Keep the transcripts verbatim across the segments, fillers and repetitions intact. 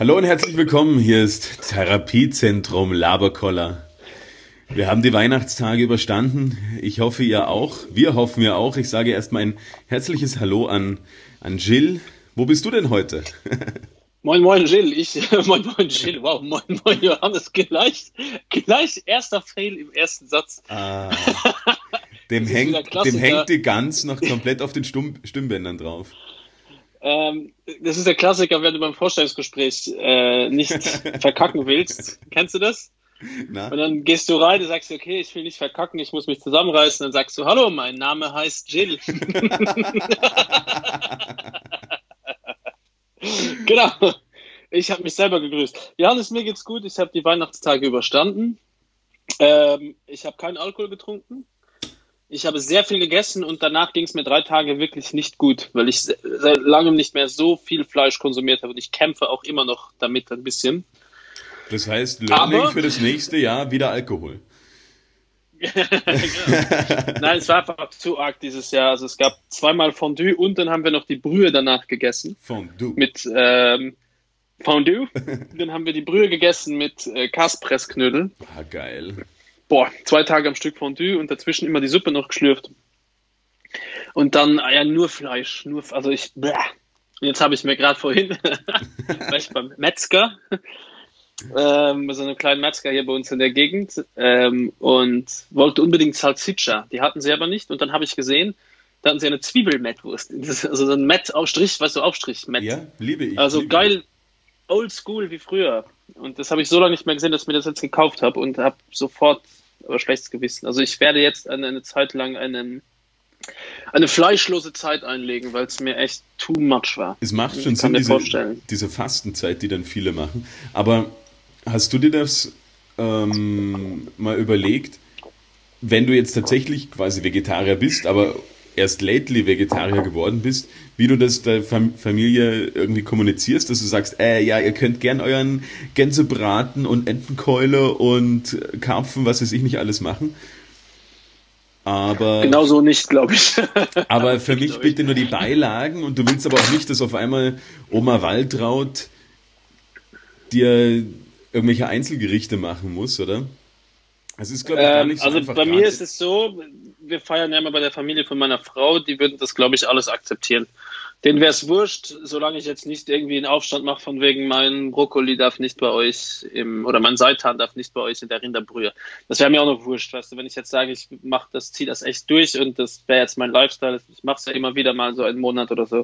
Hallo und herzlich willkommen, hier ist Therapiezentrum Laberkoller. Wir haben die Weihnachtstage überstanden, ich hoffe ihr auch, wir hoffen ja auch. Ich sage erstmal ein herzliches Hallo an, an Jill. Wo bist du denn heute? Moin, moin, Jill. Ich, moin, moin, Jill. Wow, moin, moin, Johannes. Gleich, gleich erster Fail im ersten Satz. Ah, dem, hängt, dem hängt die Gans noch komplett auf den Stumm, Stimmbändern drauf. Ähm, das ist der Klassiker, wenn du beim Vorstellungsgespräch äh, nicht verkacken willst. Kennst du das? Na? Und dann gehst du rein und sagst, okay, ich will nicht verkacken, ich muss mich zusammenreißen. Dann sagst du, hallo, mein Name heißt Jill. Genau, ich habe mich selber gegrüßt. Johannes, mir geht's gut, ich habe die Weihnachtstage überstanden. Ähm, ich habe keinen Alkohol getrunken. Ich habe sehr viel gegessen und danach ging es mir drei Tage wirklich nicht gut, weil ich seit langem nicht mehr so viel Fleisch konsumiert habe und ich kämpfe auch immer noch damit ein bisschen. Das heißt, Learning Aber, für das nächste Jahr wieder Alkohol. Genau. Nein, es war einfach zu arg dieses Jahr. Also es gab zweimal Fondue und dann haben wir noch die Brühe danach gegessen. Fondue. Mit ähm, Fondue. Dann haben wir die Brühe gegessen mit äh, Kaspressknödeln. Ah, geil. Boah, zwei Tage am Stück Fondue und dazwischen immer die Suppe noch geschlürft. Und dann, ja, nur Fleisch. Nur, also ich, bläh. Und jetzt habe ich mir gerade vorhin, war ich beim Metzger, ähm, so einen kleinen Metzger hier bei uns in der Gegend, ähm, und wollte unbedingt Salsiccia. Die hatten sie aber nicht. Und dann habe ich gesehen, da hatten sie eine Zwiebelmettwurst. Also so ein Mett-Aufstrich, weißt du, Aufstrich-Mett. Ja, liebe ich. Also liebe geil, ich. Oldschool wie früher. Und das habe ich so lange nicht mehr gesehen, dass ich mir das jetzt gekauft habe und habe sofort aber schlechtes Gewissen. Also ich werde jetzt eine, eine Zeit lang einen, eine fleischlose Zeit einlegen, weil es mir echt too much war. Es macht schon Sinn, diese, diese Fastenzeit, die dann viele machen. Aber hast du dir das ähm, mal überlegt, wenn du jetzt tatsächlich quasi Vegetarier bist, aber erst lately Vegetarier geworden bist, wie du das der Fam- Familie irgendwie kommunizierst, dass du sagst, äh, ja, ihr könnt gern euren Gänsebraten und Entenkeule und Karpfen, was weiß ich nicht alles machen. Aber genau so nicht, glaube ich. Aber für mich bitte nur die Beilagen und du willst aber auch nicht, dass auf einmal Oma Waltraud dir irgendwelche Einzelgerichte machen muss, oder? Das ist, glaube ich, gar nicht so also einfach. Bei mir ist es so, wir feiern ja immer bei der Familie von meiner Frau, die würden das, glaube ich, alles akzeptieren. Denen wäre es wurscht, solange ich jetzt nicht irgendwie einen Aufstand mache von wegen, mein Brokkoli darf nicht bei euch im, oder mein Seitan darf nicht bei euch in der Rinderbrühe. Das wäre mir auch noch wurscht, weißt du, wenn ich jetzt sage, ich mache das, ziehe das echt durch und das wäre jetzt mein Lifestyle, ich mache es ja immer wieder mal so einen Monat oder so,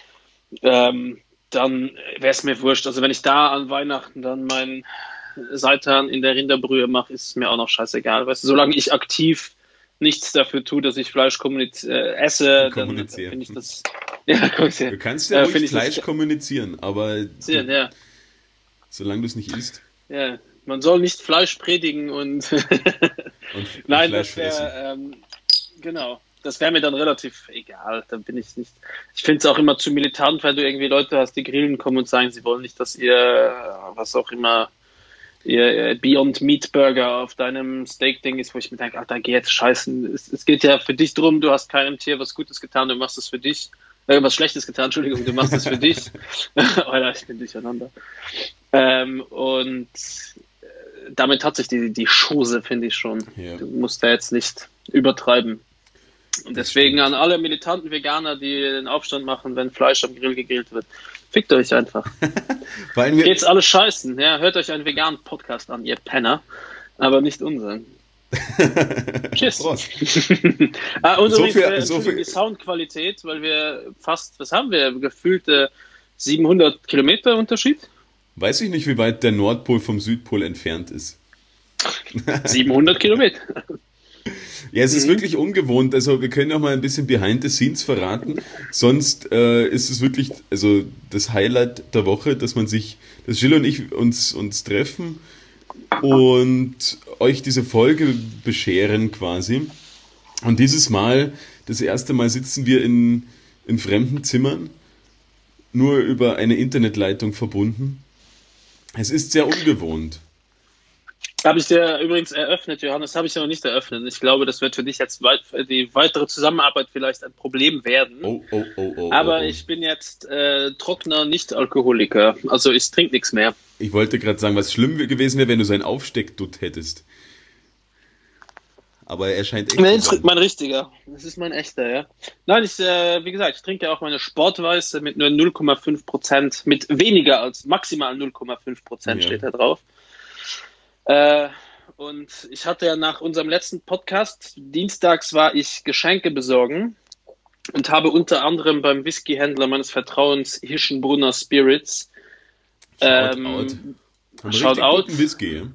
ähm, dann wäre es mir wurscht. Also wenn ich da an Weihnachten dann mein Seitan in der Rinderbrühe mache, ist es mir auch noch scheißegal. Weißt du, solange ich aktiv nichts dafür tue, dass ich Fleisch kommuniz- äh, esse, dann finde ich das... Ja, du kannst ja äh, ruhig Fleisch das, kommunizieren, aber du, ja. solange du es nicht isst. Ja, man soll nicht Fleisch predigen und... und, und Nein, Fleisch das wär, ähm, genau. Das wäre mir dann relativ egal. Dann bin ich nicht. Ich finde es auch immer zu militant, weil du irgendwie Leute hast, die grillen kommen und sagen, sie wollen nicht, dass ihr, was auch immer, ihr Beyond Meat Burger auf deinem Steak-Ding ist, wo ich mir denke, Alter, geh jetzt scheißen. Es, es geht ja für dich drum, du hast keinem Tier was Gutes getan, du machst es für dich. Äh, was Schlechtes getan, Entschuldigung, du machst es für dich. Alter, ich bin durcheinander. Ähm, und äh, damit hat sich die, die Chose, finde ich schon. Ja. Du musst da jetzt nicht übertreiben. Und deswegen an alle militanten Veganer, die den Aufstand machen, wenn Fleisch am Grill gegrillt wird, fickt euch einfach. Geht's alle scheißen. Ja, hört euch einen veganen Podcast an, ihr Penner. Aber nicht unseren. Tschüss. ah, und so viel, äh, so viel. Die Soundqualität, weil wir fast, was haben wir, gefühlte siebenhundert Kilometer Unterschied? Weiß ich nicht, wie weit der Nordpol vom Südpol entfernt ist. siebenhundert Kilometer. Ja, es ist mhm. wirklich ungewohnt. Also wir können auch mal ein bisschen Behind the Scenes verraten. Sonst äh, ist es wirklich, also das Highlight der Woche, dass man sich, dass Jill und ich uns uns treffen und euch diese Folge bescheren quasi. Und dieses Mal, das erste Mal sitzen wir in, in fremden Zimmern, nur über eine Internetleitung verbunden. Es ist sehr ungewohnt. Habe ich dir übrigens eröffnet, Johannes, habe ich ja noch nicht eröffnet. Ich glaube, das wird für dich jetzt weit, die weitere Zusammenarbeit vielleicht ein Problem werden. Oh, oh, oh, oh. Aber oh, oh. ich bin jetzt äh, trockener Nicht-Alkoholiker. Also ich trinke nichts mehr. Ich wollte gerade sagen, was schlimm gewesen wäre, wenn du so einen Aufsteckdutt hättest. Aber er scheint echt. Nee, das ist mein richtiger. Das ist mein echter, ja. Nein, ich, äh, wie gesagt, ich trinke ja auch meine Sportweiße mit nur null Komma fünf Prozent, mit weniger als maximal null Komma fünf Prozent Ja. steht da drauf. Äh, und ich hatte ja nach unserem letzten Podcast, dienstags war ich Geschenke besorgen und habe unter anderem beim Whiskyhändler meines Vertrauens, Hirschenbrunner Spirits, Shout ähm, out. Haben Shout richtig out. guten Whisky, ja?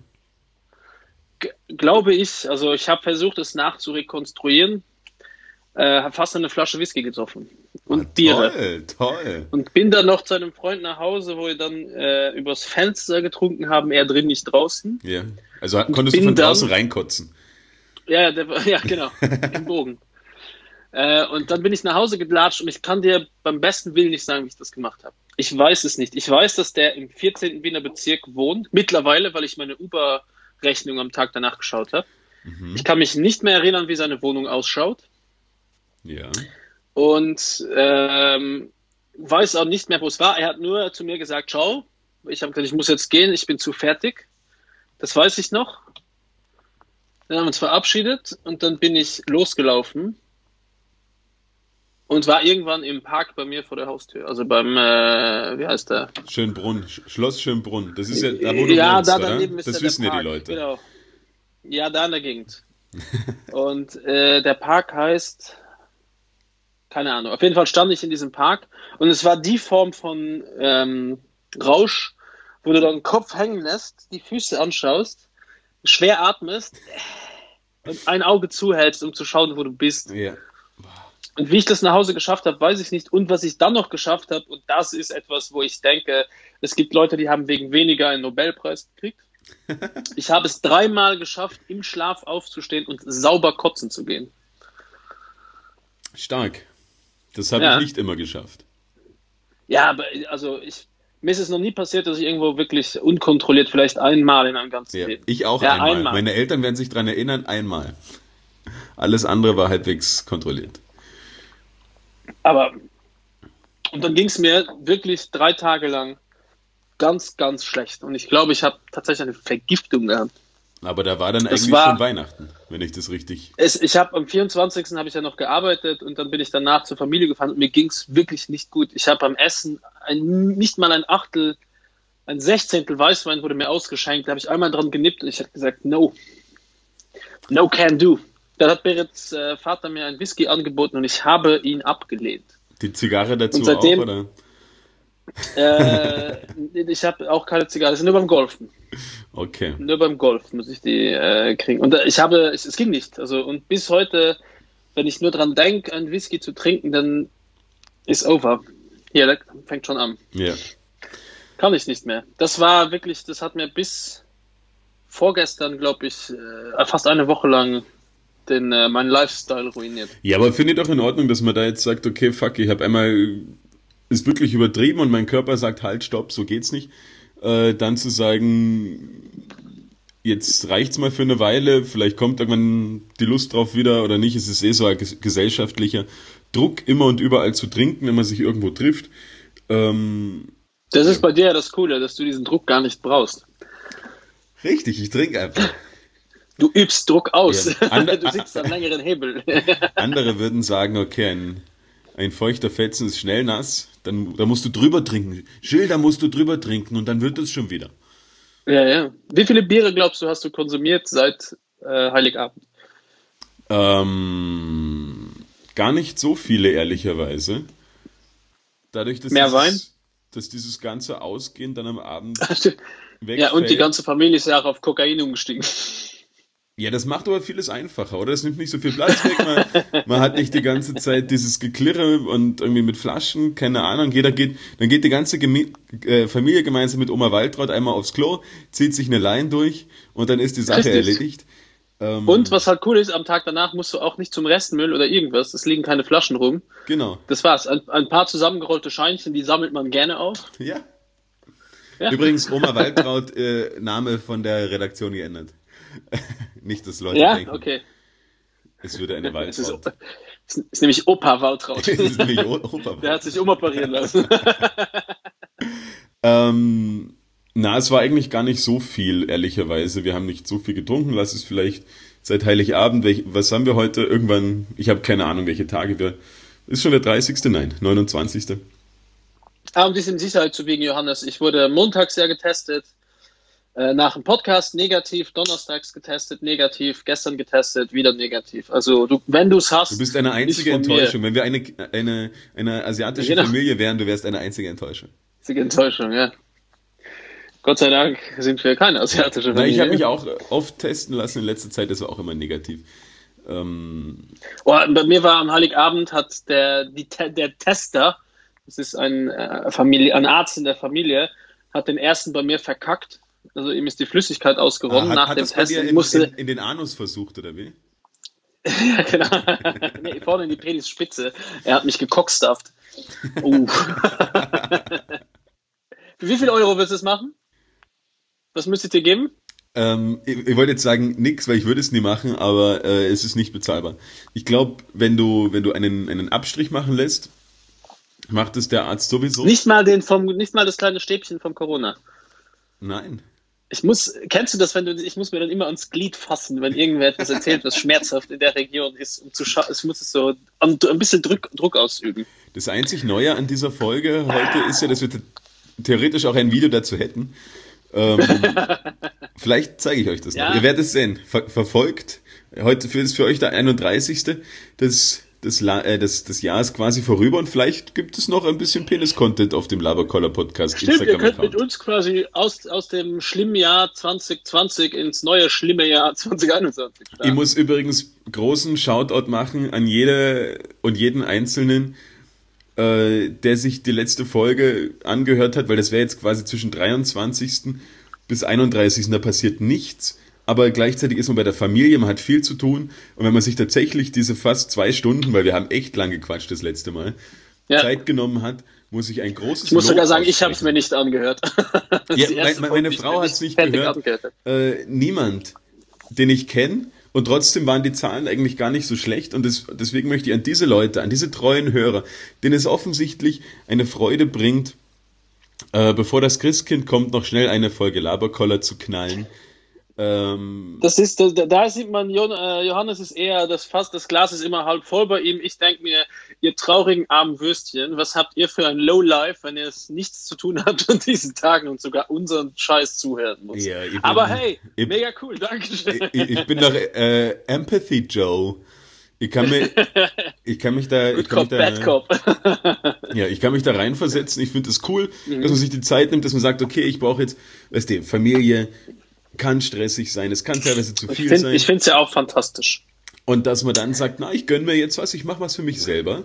G- glaube ich, also ich habe versucht, es nachzurekonstruieren, äh, habe fast eine Flasche Whisky getroffen und Ah, Biere. Toll, toll. Und bin dann noch zu einem Freund nach Hause, wo wir dann äh, übers Fenster getrunken haben, er drin, nicht draußen. Ja. Also konntest du bin von draußen dann- reinkotzen. Ja, der, war- ja genau, im Bogen. Äh, und dann bin ich nach Hause gelatscht und ich kann dir beim besten Willen nicht sagen, wie ich das gemacht habe. Ich weiß es nicht. Ich weiß, dass der im vierzehnten Wiener Bezirk wohnt, mittlerweile, weil ich meine Uber-Rechnung am Tag danach geschaut habe. Mhm. Ich kann mich nicht mehr erinnern, wie seine Wohnung ausschaut. Ja. Und ähm, weiß auch nicht mehr, wo es war. Er hat nur zu mir gesagt, ciao. Ich habe gesagt, ich muss jetzt gehen, ich bin zu fertig. Das weiß ich noch. Dann haben wir uns verabschiedet und dann bin ich losgelaufen und war irgendwann im Park bei mir vor der Haustür. Also beim, äh, wie heißt der? Schönbrunn, Sch- Schloss Schönbrunn. Das ist ja da, wo du ja, wohnst, da oder? daneben ist Das ja wissen der ja Park. die Leute. Genau. Ja, da in der Gegend. Und äh, der Park heißt, keine Ahnung, auf jeden Fall stand ich in diesem Park und es war die Form von ähm, Rausch, wo du deinen Kopf hängen lässt, die Füße anschaust, schwer atmest und ein Auge zuhältst, um zu schauen, wo du bist. Ja. Und wie ich das nach Hause geschafft habe, weiß ich nicht. Und was ich dann noch geschafft habe, und das ist etwas, wo ich denke, es gibt Leute, die haben wegen weniger einen Nobelpreis gekriegt. Ich habe es dreimal geschafft, im Schlaf aufzustehen und sauber kotzen zu gehen. Stark. Das habe Ja. ich nicht immer geschafft. Ja, aber also ich, mir ist es noch nie passiert, dass ich irgendwo wirklich unkontrolliert, vielleicht einmal in einem ganzen Ja. Leben. Ich auch Ja, einmal. einmal. Meine Eltern werden sich daran erinnern, einmal. Alles andere war halbwegs kontrolliert. Aber und dann ging es mir wirklich drei Tage lang ganz, ganz schlecht. Und ich glaube, ich habe tatsächlich eine Vergiftung gehabt. Aber da war dann Das eigentlich war- schon Weihnachten, wenn ich das richtig... Es, ich habe am vierundzwanzigsten habe ich ja noch gearbeitet und dann bin ich danach zur Familie gefahren und mir ging es wirklich nicht gut. Ich habe beim Essen ein, nicht mal ein Achtel, ein Sechzehntel Weißwein wurde mir ausgeschenkt. Da habe ich einmal dran genippt und ich habe gesagt, no, no can do. Dann hat Berets äh, Vater mir ein Whisky angeboten und ich habe ihn abgelehnt. Die Zigarre dazu Und seitdem- auch, oder? Äh, ich habe auch keine Zigarre, das ist nur beim Golfen. Okay. Nur beim Golf muss ich die äh, kriegen. Und äh, ich habe, es, es ging nicht. Also und bis heute, wenn ich nur dran denke, einen Whisky zu trinken, dann ist over. Hier, das fängt schon an. Ja. Kann ich nicht mehr. Das war wirklich, das hat mir bis vorgestern, glaube ich, äh, fast eine Woche lang den äh, meinen Lifestyle ruiniert. Ja, aber finde ich doch in Ordnung, dass man da jetzt sagt, okay, fuck, ich habe einmal ist wirklich übertrieben und mein Körper sagt, halt, stopp, so geht's nicht. Äh, dann zu sagen, jetzt reicht's mal für eine Weile, vielleicht kommt irgendwann die Lust drauf wieder oder nicht. Es ist eh so ein ges- gesellschaftlicher Druck, immer und überall zu trinken, wenn man sich irgendwo trifft. Ähm, Das ist bei dir ja das Coole, dass du diesen Druck gar nicht brauchst. richtig, ich trinke einfach. Du übst Druck aus. Ja. Ander- du sitzt am längeren Hebel. Andere würden sagen, okay, ein, ein feuchter Fetzen ist schnell nass, dann da musst du drüber trinken. Gilles, da musst du drüber trinken und dann wird es schon wieder. Ja, ja. Wie viele Biere glaubst du, hast du konsumiert seit äh, Heiligabend? Ähm, gar nicht so viele, ehrlicherweise. Dadurch, dass, Mehr dieses, Wein? dass dieses ganze Ausgehen dann am Abend wegfällt. Ja, und die ganze Familie ist ja auch auf Kokain umgestiegen. Ja, das macht aber vieles einfacher, oder? Das nimmt nicht so viel Platz weg. Man, man hat nicht die ganze Zeit dieses Geklirre und irgendwie mit Flaschen, keine Ahnung. Jeder geht, dann geht die ganze Gemi äh, Familie gemeinsam mit Oma Waltraud einmal aufs Klo, zieht sich eine Line durch und dann ist die Sache Richtig. erledigt. Ähm, Und was halt cool ist, am Tag danach musst du auch nicht zum Restmüll oder irgendwas. Es liegen keine Flaschen rum. Genau, Das war's. Ein, ein paar zusammengerollte Scheinchen, die sammelt man gerne auf. ja. Ja. Übrigens, Oma Waltraud, äh, Name von der Redaktion geändert. Nicht, dass Leute Ja, denken, okay. es würde eine Es ist, Waltraud. es ist nämlich Opa Waltraud. Es ist nämlich O- Opa Der Waltraud. hat sich umoperieren lassen. Ähm, na, es war eigentlich gar nicht so viel, ehrlicherweise. Wir haben nicht so viel getrunken. Lass es vielleicht seit Heiligabend. Welch, was haben wir heute? Irgendwann, ich habe keine Ahnung, welche Tage wir. Ist schon der dreißigste? Nein, neunundzwanzigste Ah, um dich in Sicherheit zu wiegen, Johannes. Ich wurde montags ja getestet, äh, nach dem Podcast negativ, donnerstags getestet, negativ, gestern getestet, wieder negativ. Also du, wenn du es hast, Du bist eine einzige nicht von Enttäuschung. mir. Wenn wir eine, eine, eine asiatische Genau. Familie wären, du wärst eine einzige Enttäuschung. Einzige Enttäuschung, ja. Gott sei Dank sind wir keine asiatische Na, Familie. ich habe mich auch oft testen lassen in letzter Zeit, das war auch immer negativ. Ähm, Oh, bei mir war am Heiligabend hat der, die, der Tester, das ist ein, äh, Familie, ein Arzt in der Familie, hat den ersten bei mir verkackt. Also ihm ist die Flüssigkeit ausgeronnen hat nach hat dem das bei Test. dir Ich in, musste, in, in den Anus versucht, oder wie? ja, genau. Nee, vorne in die Penisspitze. Er hat mich gekockstufft. Uh. Für wie viel Euro willst du es machen? Was müsstet ihr geben? Ähm, ich, ich wollte jetzt sagen nix, weil ich würde es nie machen, aber äh, es ist nicht bezahlbar. Ich glaube, wenn du, wenn du einen, einen Abstrich machen lässt, macht es der Arzt sowieso. Nicht mal den vom, nicht mal das kleine Stäbchen vom Corona. Nein. Ich muss, kennst du das, wenn du, ich muss mir dann immer ans Glied fassen, wenn irgendwer etwas erzählt, was schmerzhaft in der Region ist, um zu schauen, ich muss es so ein, ein bisschen Druck, Druck ausüben. Das einzig Neue an dieser Folge heute ist ja, dass wir theoretisch auch ein Video dazu hätten. Ähm, vielleicht zeige ich euch das Ja. noch. Ihr werdet es sehen. Ver verfolgt. Heute für, ist für euch der einunddreißigste des, des, La äh, des, des Jahres quasi vorüber und vielleicht gibt es noch ein bisschen Penis-Content auf dem Labercoller-Podcast. Stimmt, ihr könnt mit Instagram-Account. uns quasi aus, aus dem schlimmen Jahr zwanzig zwanzig ins neue schlimme Jahr zwanzig einundzwanzig starten. Ich muss übrigens großen Shoutout machen an jede und jeden Einzelnen, äh, der sich die letzte Folge angehört hat, weil das wäre jetzt quasi zwischen dreiundzwanzigsten bis einunddreißigsten Da passiert nichts, aber gleichzeitig ist man bei der Familie, man hat viel zu tun und wenn man sich tatsächlich diese fast zwei Stunden, weil wir haben echt lang gequatscht das letzte Mal, Ja. Zeit genommen hat, muss ich ein großes Ich muss Lob sogar sagen, ich habe es aussprechen. mir nicht angehört. Das Ja, ist die meine, erste meine Folge, die ich Frau mir hat es nicht fertig gehört. angehört habe. Äh, niemand, den ich kenne. Und trotzdem waren die Zahlen eigentlich gar nicht so schlecht. Und das, deswegen möchte ich an diese Leute, an diese treuen Hörer, denen es offensichtlich eine Freude bringt, äh, bevor das Christkind kommt, noch schnell eine Folge Labercoller zu knallen. Ähm, Das ist, da, da sieht man, Jon, äh, Johannes ist eher, das Fass, das Glas ist immer halb voll bei ihm. Ich denke mir, ihr traurigen armen Würstchen, was habt ihr für ein Lowlife, wenn ihr es nichts zu tun habt an diesen Tagen und sogar unseren Scheiß zuhören muss. ja, ich bin, Aber hey, ich, mega cool, Dankeschön. ich, ich bin doch äh, Empathy Joe. Ich kann, mir, ich kann mich da, ich Good kann mich Cop, da, Bad Cop. ja, ich kann mich da reinversetzen. Ich finde es das cool, mhm. dass man sich die Zeit nimmt, dass man sagt, okay, ich brauche jetzt, weißt du, Familie kann stressig sein, es kann teilweise zu viel ich find, sein. Ich finde es ja auch fantastisch. Und dass man dann sagt, na, ich gönne mir jetzt was, ich mache was für mich selber.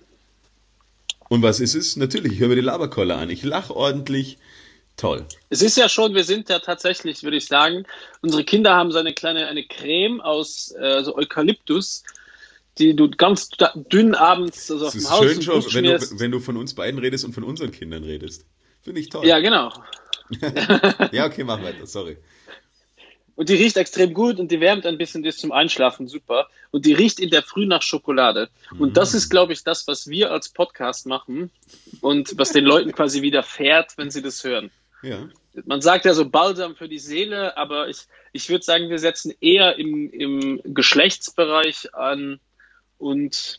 Und was ist es? Natürlich, ich höre mir die Labercoller an. Ich lache ordentlich. Toll. Es ist ja schon, wir sind ja tatsächlich, würde ich sagen, unsere Kinder haben so eine kleine eine Creme aus äh, so Eukalyptus, die du ganz dünn abends also auf Es dem ist Haus schön schon, wenn du, schmierst. wenn du von uns beiden redest und von unseren Kindern redest. Finde ich toll. Ja, genau. Ja, okay, mach weiter, sorry. Und die riecht extrem gut und die wärmt ein bisschen, die ist zum Einschlafen super. Und die riecht in der Früh nach Schokolade. Und das ist, glaube ich, das, was wir als Podcast machen und was den Leuten quasi widerfährt, wenn sie das hören. Ja. Man sagt ja so Balsam für die Seele, aber ich, ich würde sagen, wir setzen eher im, im Geschlechtsbereich an und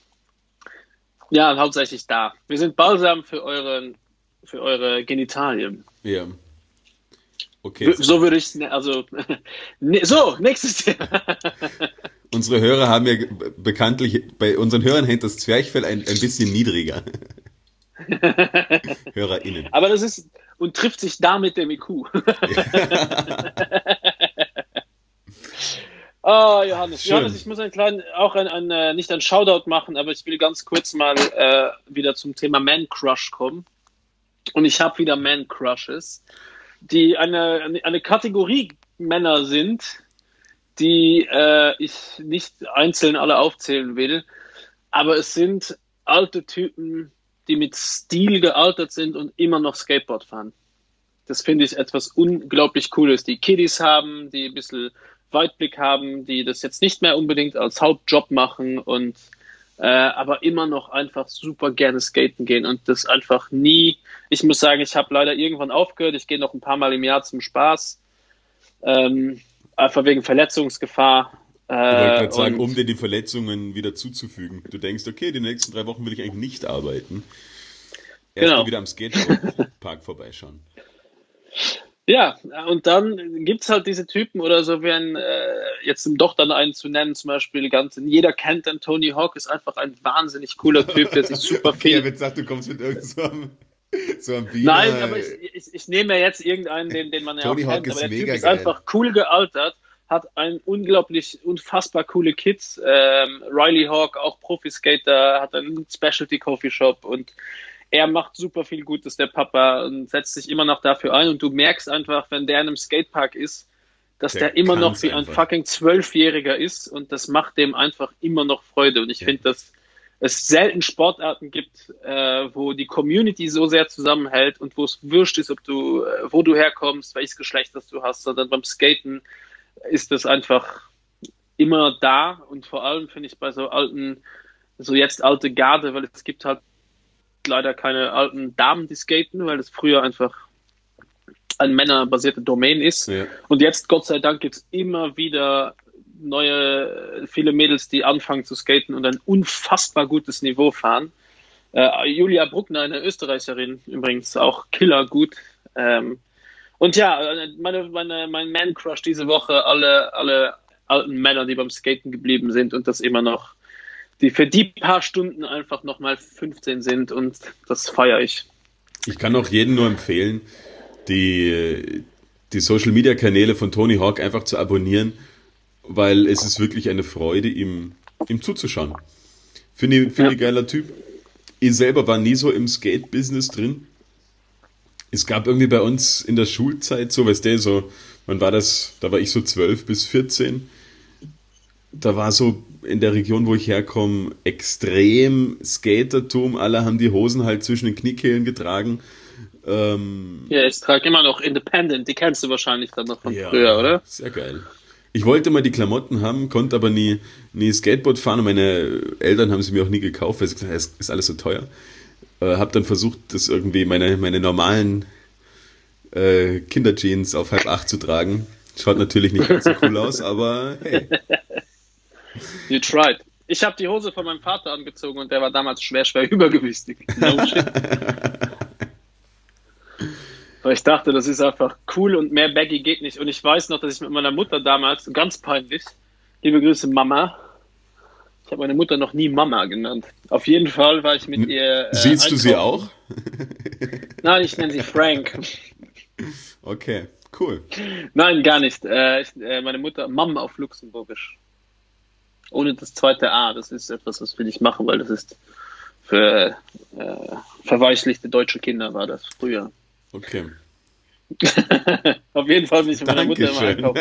ja, hauptsächlich da. Wir sind Balsam für, euren, für eure Genitalien. Ja. Okay. So würde ich, also, ne, so, nächstes Thema. Unsere Hörer haben ja bekanntlich, bei unseren Hörern hängt das Zwerchfell ein, ein bisschen niedriger. HörerInnen. Aber das ist, und trifft sich da mit dem I Q. Oh, Johannes. Schön. Johannes, ich muss einen kleinen, auch ein, ein, nicht ein Shoutout machen, aber ich will ganz kurz mal äh, wieder zum Thema Man Crush kommen. Und ich habe wieder Man Crushes, die eine, eine, eine Kategorie Männer sind, die äh, ich nicht einzeln alle aufzählen will, aber es sind alte Typen, die mit Stil gealtert sind und immer noch Skateboard fahren. das finde ich etwas unglaublich Cooles. Die Kiddies haben, die ein bisschen Weitblick haben, die das jetzt nicht mehr unbedingt als Hauptjob machen und äh, aber immer noch einfach super gerne skaten gehen und das einfach nie, ich muss sagen, ich habe leider irgendwann aufgehört, ich gehe noch ein paar Mal im Jahr zum Spaß, ähm, einfach wegen Verletzungsgefahr. Ich wollte gerade sagen, um dir die Verletzungen wieder zuzufügen. Du denkst, okay, die nächsten drei Wochen will ich eigentlich nicht arbeiten. Erst genau. mal wieder am Skatepark vorbeischauen. Ja, und dann gibt's halt diese Typen oder so, wie ein, äh, jetzt doch dann einen zu nennen, zum Beispiel ganz, jeder kennt den Tony Hawk, ist einfach ein wahnsinnig cooler Typ, der sich super viel... Okay, jetzt sagt, du kommst mit irgend so einem, so einem Wiener... Nein, aber ich, ich, ich nehme ja jetzt irgendeinen, den, den man ja Tony auch Hawk kennt, ist aber der mega Typ ist geil. einfach cool gealtert, hat ein unglaublich, unfassbar coole Kids, ähm, Riley Hawk, auch Profiskater, hat einen Specialty Coffee Shop und er macht super viel Gutes, der Papa, und setzt sich immer noch dafür ein. Und du merkst einfach, wenn der in einem Skatepark ist, dass der, der immer noch wie ein fucking Zwölfjähriger ist. Und das macht dem einfach immer noch Freude. Und ich ja. finde, dass es selten Sportarten gibt, äh, wo die Community so sehr zusammenhält und wo es wurscht ist, ob du, äh, wo du herkommst, welches Geschlecht das du hast, sondern beim Skaten ist das einfach immer da. Und vor allem finde ich bei so alten, so jetzt alte Garde, weil es gibt halt leider keine alten Damen, die skaten, weil es früher einfach ein männerbasierte Domain ist. Ja. Und jetzt, Gott sei Dank, gibt es immer wieder neue, viele Mädels, die anfangen zu skaten und ein unfassbar gutes Niveau fahren. Äh, Julia Bruckner, eine Österreicherin, übrigens auch Killer gut. Ähm, und ja, meine, meine, mein Man-Crush diese Woche, alle, alle alten Männer, die beim Skaten geblieben sind und das immer noch die für die paar Stunden einfach nochmal fünfzehn sind und das feiere ich. Ich kann auch jedem nur empfehlen, die, die Social-Media-Kanäle von Tony Hawk einfach zu abonnieren, weil es ist wirklich eine Freude, ihm, ihm zuzuschauen. Finde ich, find ja. ich geiler Typ. Ich selber war nie so im Skate-Business drin. Es gab irgendwie bei uns in der Schulzeit so, weißt du, so, wann war das, da war ich so zwölf bis vierzehn, da war so in der Region, wo ich herkomme, extrem Skatertum. Alle haben die Hosen halt zwischen den Kniekehlen getragen. Ähm, ja, ich trage immer noch Independent. Die kennst du wahrscheinlich dann noch von ja, früher, oder? Sehr geil. Ich wollte mal die Klamotten haben, konnte aber nie, nie Skateboard fahren. Und meine Eltern haben sie mir auch nie gekauft, weil sie gesagt haben, es ist alles so teuer. Äh, hab dann versucht, das irgendwie meine, meine normalen äh, Kinderjeans auf halb acht zu tragen. Schaut natürlich nicht ganz so cool aus, aber hey. You tried. Ich habe die Hose von meinem Vater angezogen und der war damals schwer, schwer übergewichtig. No shit. Weil ich dachte, das ist einfach cool und mehr baggy geht nicht. Und ich weiß noch, dass ich mit meiner Mutter damals, ganz peinlich, liebe Grüße Mama, ich habe meine Mutter noch nie Mama genannt. Auf jeden Fall war ich mit ihr... Äh, Siehst du sie auch? Nein, ich nenne sie Frank. Okay, cool. Nein, gar nicht. Äh, ich, äh, meine Mutter, Mom auf Luxemburgisch. Ohne das zweite A. Das ist etwas, was will ich machen, weil das ist für äh, verweichlichte deutsche Kinder war das früher. Okay. Auf jeden Fall bin ich mit meiner Mutter immer Dankeschön.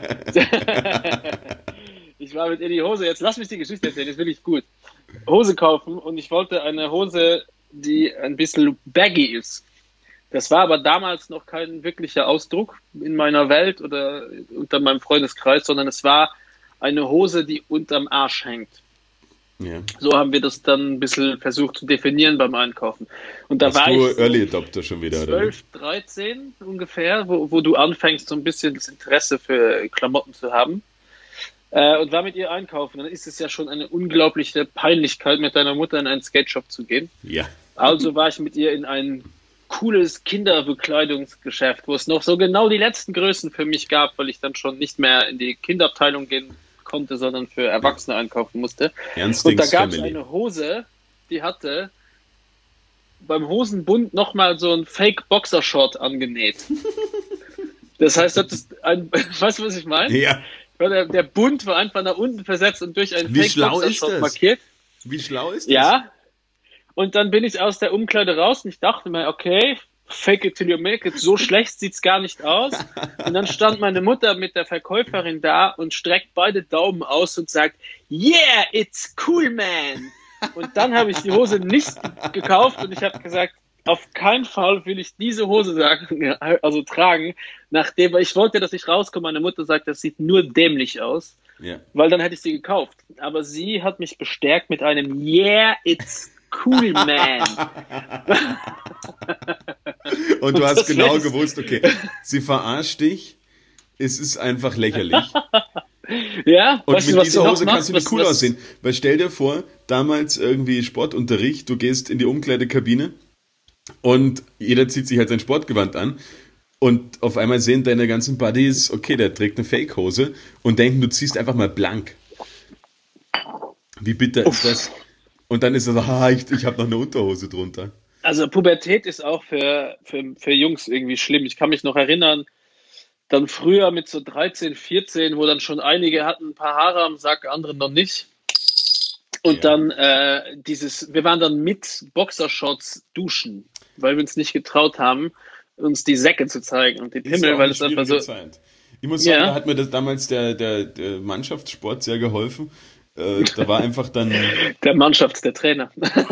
einkaufen. Ich war mit ihr die Hose, jetzt lass mich die Geschichte erzählen, das will ich gut. Hose kaufen und ich wollte eine Hose, die ein bisschen baggy ist. Das war aber damals noch kein wirklicher Ausdruck in meiner Welt oder unter meinem Freundeskreis, sondern es war eine Hose, die unterm Arsch hängt. Ja. So haben wir das dann ein bisschen versucht zu definieren beim Einkaufen. Und da Hast war du ich Early Adopter schon wieder, zwölf, dreizehn ungefähr, wo, wo du anfängst, so ein bisschen das Interesse für Klamotten zu haben. Äh, und war mit ihr einkaufen. Dann ist es ja schon eine unglaubliche Peinlichkeit, mit deiner Mutter in einen Skate-Shop zu gehen. Ja. Also war ich mit ihr in ein cooles Kinderbekleidungsgeschäft, wo es noch so genau die letzten Größen für mich gab, weil ich dann schon nicht mehr in die Kinderabteilung gehen konnte, sondern für Erwachsene einkaufen musste. Und da gab es eine Hose, die hatte beim Hosenbund nochmal so ein Fake-Boxershort angenäht. Das heißt, das ist ein, weißt du, was ich meine? Ja. Der, der Bund war einfach nach unten versetzt und durch einen Fake-Boxershort markiert. Wie schlau ist das? Ja. Und dann bin ich aus der Umkleide raus und ich dachte mir, okay, fake it till you make it, so schlecht sieht's gar nicht aus. Und dann stand meine Mutter mit der Verkäuferin da und streckt beide Daumen aus und sagt, yeah, it's cool, man. Und dann habe ich die Hose nicht gekauft und ich habe gesagt, auf keinen Fall will ich diese Hose sagen, also tragen, nachdem, weil ich wollte, dass ich rauskomme. Meine Mutter sagt, das sieht nur dämlich aus, Ja. weil dann hätte ich sie gekauft. Aber sie hat mich bestärkt mit einem Yeah, it's cool, man. Und du hast genau gewusst, okay, sie verarscht dich, es ist einfach lächerlich. Ja, und weißt mit du, was dieser sie Hose noch kannst macht? du nicht cool was, aussehen. Weil stell dir vor, damals irgendwie Sportunterricht, du gehst in die Umkleidekabine und jeder zieht sich halt sein Sportgewand an und auf einmal sehen deine ganzen Buddies, okay, der trägt eine Fake-Hose und denken, du ziehst einfach mal blank. Wie bitter ist das? Und dann ist es so, ah, ich, ich habe noch eine Unterhose drunter. Also Pubertät ist auch für, für, für Jungs irgendwie schlimm. Ich kann mich noch erinnern, dann früher mit so dreizehn, vierzehn, wo dann schon einige hatten ein paar Haare am Sack, andere noch nicht. Und ja. dann äh, dieses, wir waren dann mit Boxershorts duschen, weil wir uns nicht getraut haben, uns die Säcke zu zeigen und die Pimmel, weil es einfach so... Zeit. Ich muss sagen, ja. da hat mir das damals der, der, der Mannschaftssport sehr geholfen. Äh, da war einfach dann... Der Mannschafts-, der Trainer.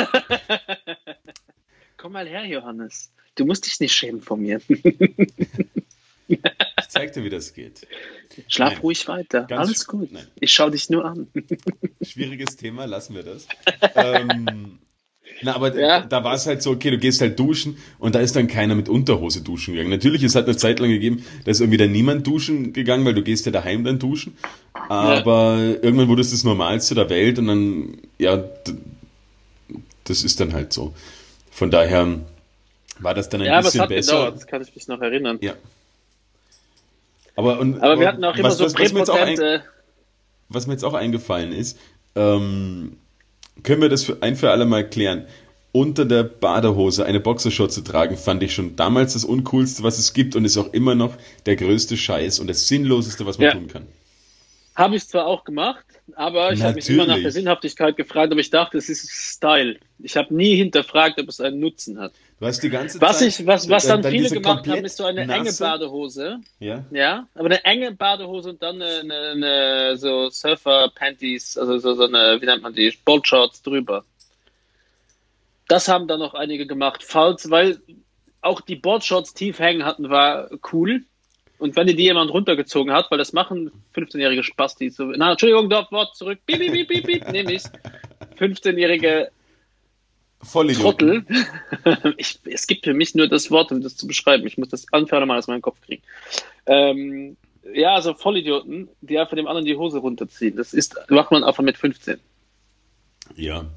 Komm mal her, Johannes. Du musst dich nicht schämen vor mir. Ich zeig dir, wie das geht. Schlaf Nein. ruhig weiter. Ganz Alles gut. Nein. Ich schaue dich nur an. Schwieriges Thema, lassen wir das. ähm, na, aber Ja. da war es halt so, okay, du gehst halt duschen und da ist dann keiner mit Unterhose duschen gegangen. Natürlich, es hat eine Zeit lang gegeben, da ist irgendwie dann niemand duschen gegangen, weil du gehst ja daheim dann duschen. Aber ja. irgendwann wurde es das Normalste der Welt und dann, ja, d- das ist dann halt so. Von daher war das dann ein ja, bisschen aber es hat besser. gedauert, das kann ich mich noch erinnern. Ja. Aber, und, aber wir hatten auch immer was, so was, was, mir jetzt auch ein, präpotente... was mir jetzt auch eingefallen ist, ähm, können wir das für ein für alle Mal klären. Unter der Badehose eine Boxershort zu tragen, fand ich schon damals das Uncoolste, was es gibt und ist auch immer noch der größte Scheiß und das Sinnloseste, was man Ja. tun kann. Habe ich zwar auch gemacht, aber ich habe mich immer nach der Sinnhaftigkeit gefragt, aber ich dachte, es ist Style. Ich habe nie hinterfragt, ob es einen Nutzen hat. Du hast die ganze Was, Zeit, ich, was, was dann, dann viele diese gemacht komplett haben, ist so eine nasse- enge Badehose. Ja. Ja, aber eine enge Badehose und dann eine, eine, eine so Surfer-Panties, also so, so eine, wie nennt man die, Boardshorts drüber. Das haben dann noch einige gemacht, falls, weil auch die Boardshorts tief hängen hatten, war cool. Und wenn dir die jemand runtergezogen hat, weil das machen fünfzehnjährige Spastis, so, na, Entschuldigung, dort Wort zurück, piep, piep, piep, piep, piep, nehme ich's. fünfzehnjährige Trottel. Ich, es gibt für mich nur das Wort, um das zu beschreiben. Ich muss das anfangen mal aus meinem Kopf kriegen. Ähm, ja, also Vollidioten, die einfach dem anderen die Hose runterziehen. Das ist, macht man einfach mit fünfzehn. Ja.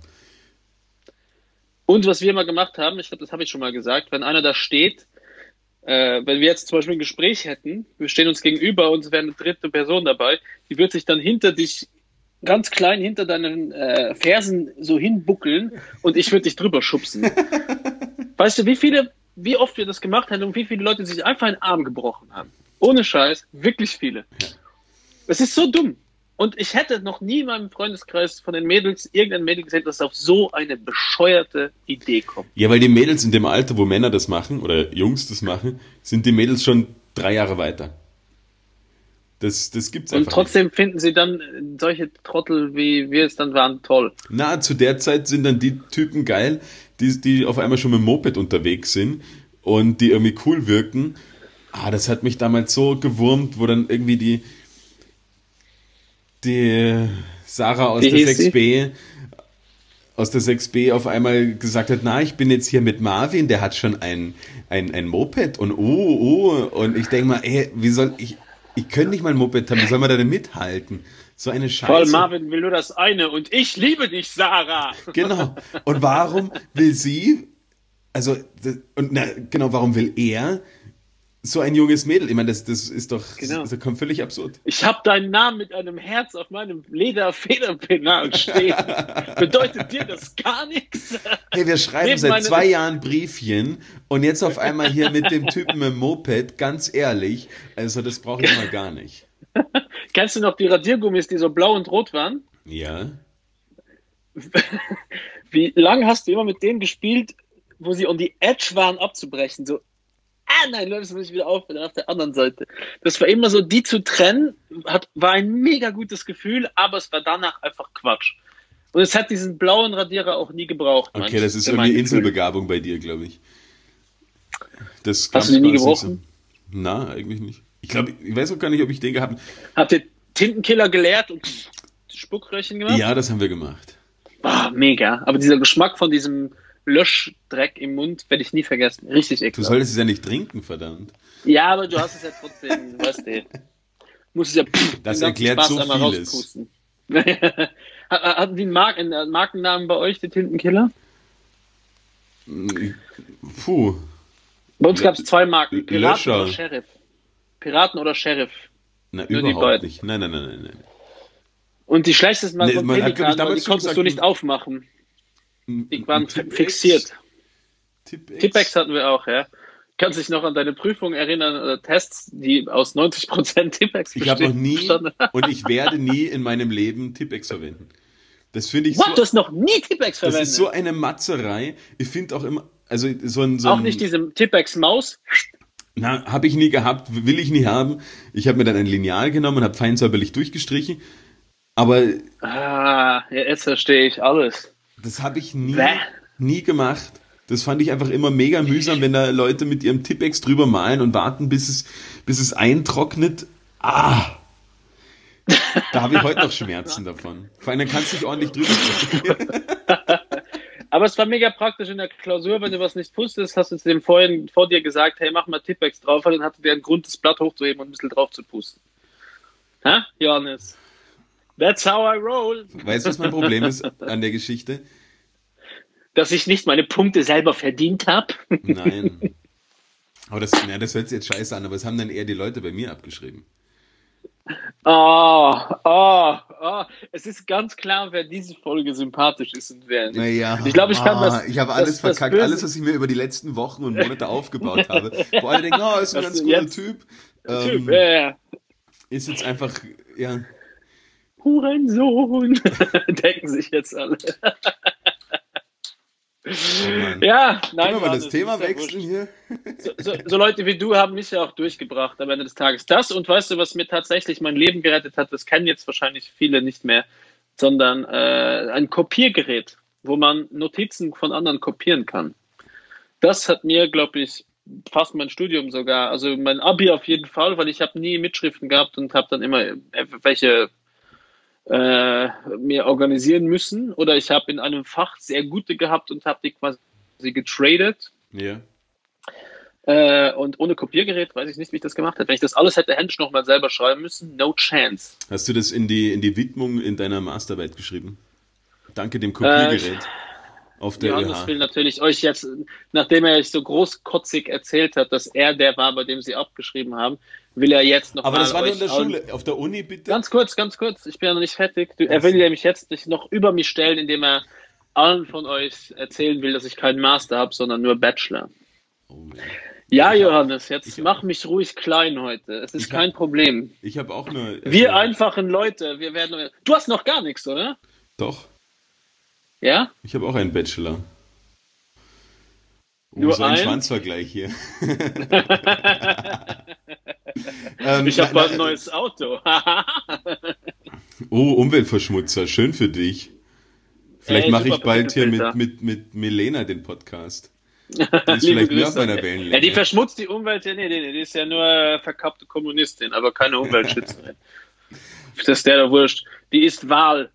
Und was wir mal gemacht haben, ich glaube, das habe ich schon mal gesagt, wenn einer da steht, äh, wenn wir jetzt zum Beispiel ein Gespräch hätten, wir stehen uns gegenüber und es wäre eine dritte Person dabei, die wird sich dann hinter dich ganz klein hinter deinen äh, Fersen so hinbuckeln und ich würde dich drüber schubsen. Weißt du, wie viele, wie oft wir das gemacht haben und wie viele Leute sich einfach einen Arm gebrochen haben? Ohne Scheiß, wirklich viele. Ja. Es ist so dumm. Und ich hätte noch nie in meinem Freundeskreis von den Mädels irgendein Mädel gesehen, das auf so eine bescheuerte Idee kommt. Ja, weil die Mädels in dem Alter, wo Männer das machen oder Jungs das machen, sind die Mädels schon drei Jahre weiter. Das, das gibt's einfach Und trotzdem nicht. finden sie dann solche Trottel, wie wir es dann waren, toll. Na, zu der Zeit sind dann die Typen geil, die, die auf einmal schon mit dem Moped unterwegs sind und die irgendwie cool wirken. Ah, das hat mich damals so gewurmt, wo dann irgendwie die die Sarah aus Wie der hieß sechs B aus der sechs B auf einmal gesagt hat, na, ich bin jetzt hier mit Marvin, der hat schon ein, ein, ein Moped und oh, oh, und ich denke mal, ey, wie soll ich, ich könnte nicht mal ein Moped haben, wie soll man da denn mithalten? So eine Scheiße. Voll, Marvin will nur das eine und ich liebe dich, Sarah. Genau. Und warum will sie, also, das, und na, genau, warum will er so ein junges Mädel? Ich meine, das, das ist doch, Genau. das kommt völlig absurd. Ich habe deinen Namen mit einem Herz auf meinem Lederfederpenal stehen. Bedeutet dir das gar nichts? Hey, wir schreiben Neben seit meine- zwei Jahren Briefchen und jetzt auf einmal hier mit dem Typen im Moped, ganz ehrlich, also das brauche ich mal gar nicht. Kennst du noch die Radiergummis, die so blau und rot waren? Ja. Wie lang hast du immer mit denen gespielt, wo sie on the edge waren abzubrechen? So, ah nein, Leute, das muss ich wieder auf, dann auf der anderen Seite. Das war immer so, die zu trennen, hat, war ein mega gutes Gefühl, aber es war danach einfach Quatsch. Und es hat diesen blauen Radierer auch nie gebraucht. Okay, das ist irgendwie Inselbegabung bei dir, glaube ich. Das Hast du die nie gebrochen? So. Na, eigentlich nicht. Ich glaube, ich weiß auch gar nicht, ob ich den gehabt habe. Habt ihr Tintenkiller geleert und Spuckröhrchen gemacht? Ja, das haben wir gemacht. Oh, mega. Aber dieser Geschmack von diesem Löschdreck im Mund werde ich nie vergessen. Richtig ekelhaft. Du solltest es ja nicht trinken, verdammt. Ja, aber du hast es ja trotzdem, weißt du. Muss es ja pff, das erklärt so vieles. Hatten die einen, Mark- einen Markennamen bei euch, die Tintenkiller? Puh. Bei uns gab es zwei Marken. Piraten Löscher. oder Sheriff. Piraten oder Sheriff. Na, Nur überhaupt nicht. Nein, nein, nein, nein, nein. Und die schlechtesten waren nee, von Pelikan, die konntest gesagt, du nicht aufmachen. Die waren fixiert. Tippex. Tippex hatten wir auch, ja. Kannst dich noch an deine Prüfung erinnern, oder Tests, die aus neunzig Prozent Tippex bestehen? Ich habe noch nie und ich werde nie in meinem Leben Tippex verwenden. Das finde ich What? so... Du hast noch nie Tippex verwendet? Das ist so eine Matzerei. Ich finde auch immer... Also so ein, so auch ein, nicht diese Tippex-Maus? Na, habe ich nie gehabt, will ich nie haben. Ich habe mir dann ein Lineal genommen und habe fein säuberlich durchgestrichen. Aber... Ah, jetzt verstehe ich alles. Das habe ich nie, nie gemacht. Das fand ich einfach immer mega mühsam, wenn da Leute mit ihrem Tippex drüber malen und warten, bis es, bis es eintrocknet. Ah! Da habe ich heute noch Schmerzen davon. Vor allem, dann kannst du dich ordentlich drüber strichen. Aber es war mega praktisch in der Klausur, wenn du was nicht wusstest, hast du zu dem vorhin vor dir gesagt, hey, mach mal Tippex drauf, und dann hatte der einen Grund, das Blatt hochzuheben und ein bisschen drauf zu pusten. Hä, Johannes? That's how I roll. Weißt du, was mein Problem ist an der Geschichte? Dass ich nicht meine Punkte selber verdient habe? Nein. Aber das, ja, das hört sich jetzt scheiße an, aber es haben dann eher die Leute bei mir abgeschrieben. Oh, oh, oh. Es ist ganz klar, wer diese Folge sympathisch ist und wer nicht. Naja, ich glaube, ich kann oh, das. Ich habe alles das, verkackt, das alles, was ich mir über die letzten Wochen und Monate aufgebaut habe. Vor allem denken, oh, ist ein ganz guter Typ. Typ ähm, ja, ja. Ist jetzt einfach, ja. Hurensohn, denken sich jetzt alle. Oh ja, nein. Können wir mal das Thema wechseln hier? So, so, so Leute wie du haben mich ja auch durchgebracht am Ende des Tages. Das und weißt du, was mir tatsächlich mein Leben gerettet hat, das kennen jetzt wahrscheinlich viele nicht mehr, sondern äh, ein Kopiergerät, wo man Notizen von anderen kopieren kann. Das hat mir, glaube ich, fast mein Studium sogar, also mein Abi auf jeden Fall, weil ich habe nie Mitschriften gehabt und habe dann immer welche äh, mir organisieren müssen, oder ich habe in einem Fach sehr gute gehabt und habe die quasi getradet. Ja. Äh, und ohne Kopiergerät weiß ich nicht, wie ich das gemacht hätte. Wenn ich das alles hätte händisch nochmal selber schreiben müssen, no chance. Hast du das in die, in die Widmung in deiner Masterarbeit geschrieben? Danke dem Kopiergerät. Äh, auf der Johannes will natürlich euch jetzt, nachdem er euch so großkotzig erzählt hat, dass er der war, bei dem sie abgeschrieben haben, will er jetzt noch Aber mal das war nur in der euch Schule, auf der Uni bitte? Ganz kurz, ganz kurz, ich bin ja noch nicht fertig. Du, er will nämlich jetzt sich noch über mich stellen, indem er allen von euch erzählen will, dass ich keinen Master habe, sondern nur Bachelor. Oh man. Ja, ich Johannes, jetzt hab, mach mich ruhig klein heute. Es ist kein hab, Problem. Ich habe auch nur... Wir einfachen Leute, wir werden... Du hast noch gar nichts, oder? Doch. Ja? Ich habe auch einen Bachelor. Oh, Nur so ein ein? Schwanzvergleich hier. ähm, ich habe bald ein neues Auto. Oh, Umweltverschmutzer, schön für dich. Vielleicht mache ich bald hier mit, mit, mit Milena den Podcast. Die ist vielleicht mehr auf meiner Wellenlänge. Ja, die verschmutzt die Umwelt ja nicht. Die ist ja nur verkappte Kommunistin, aber keine Umweltschützerin. Das ist der da wurscht. Die ist Wahl.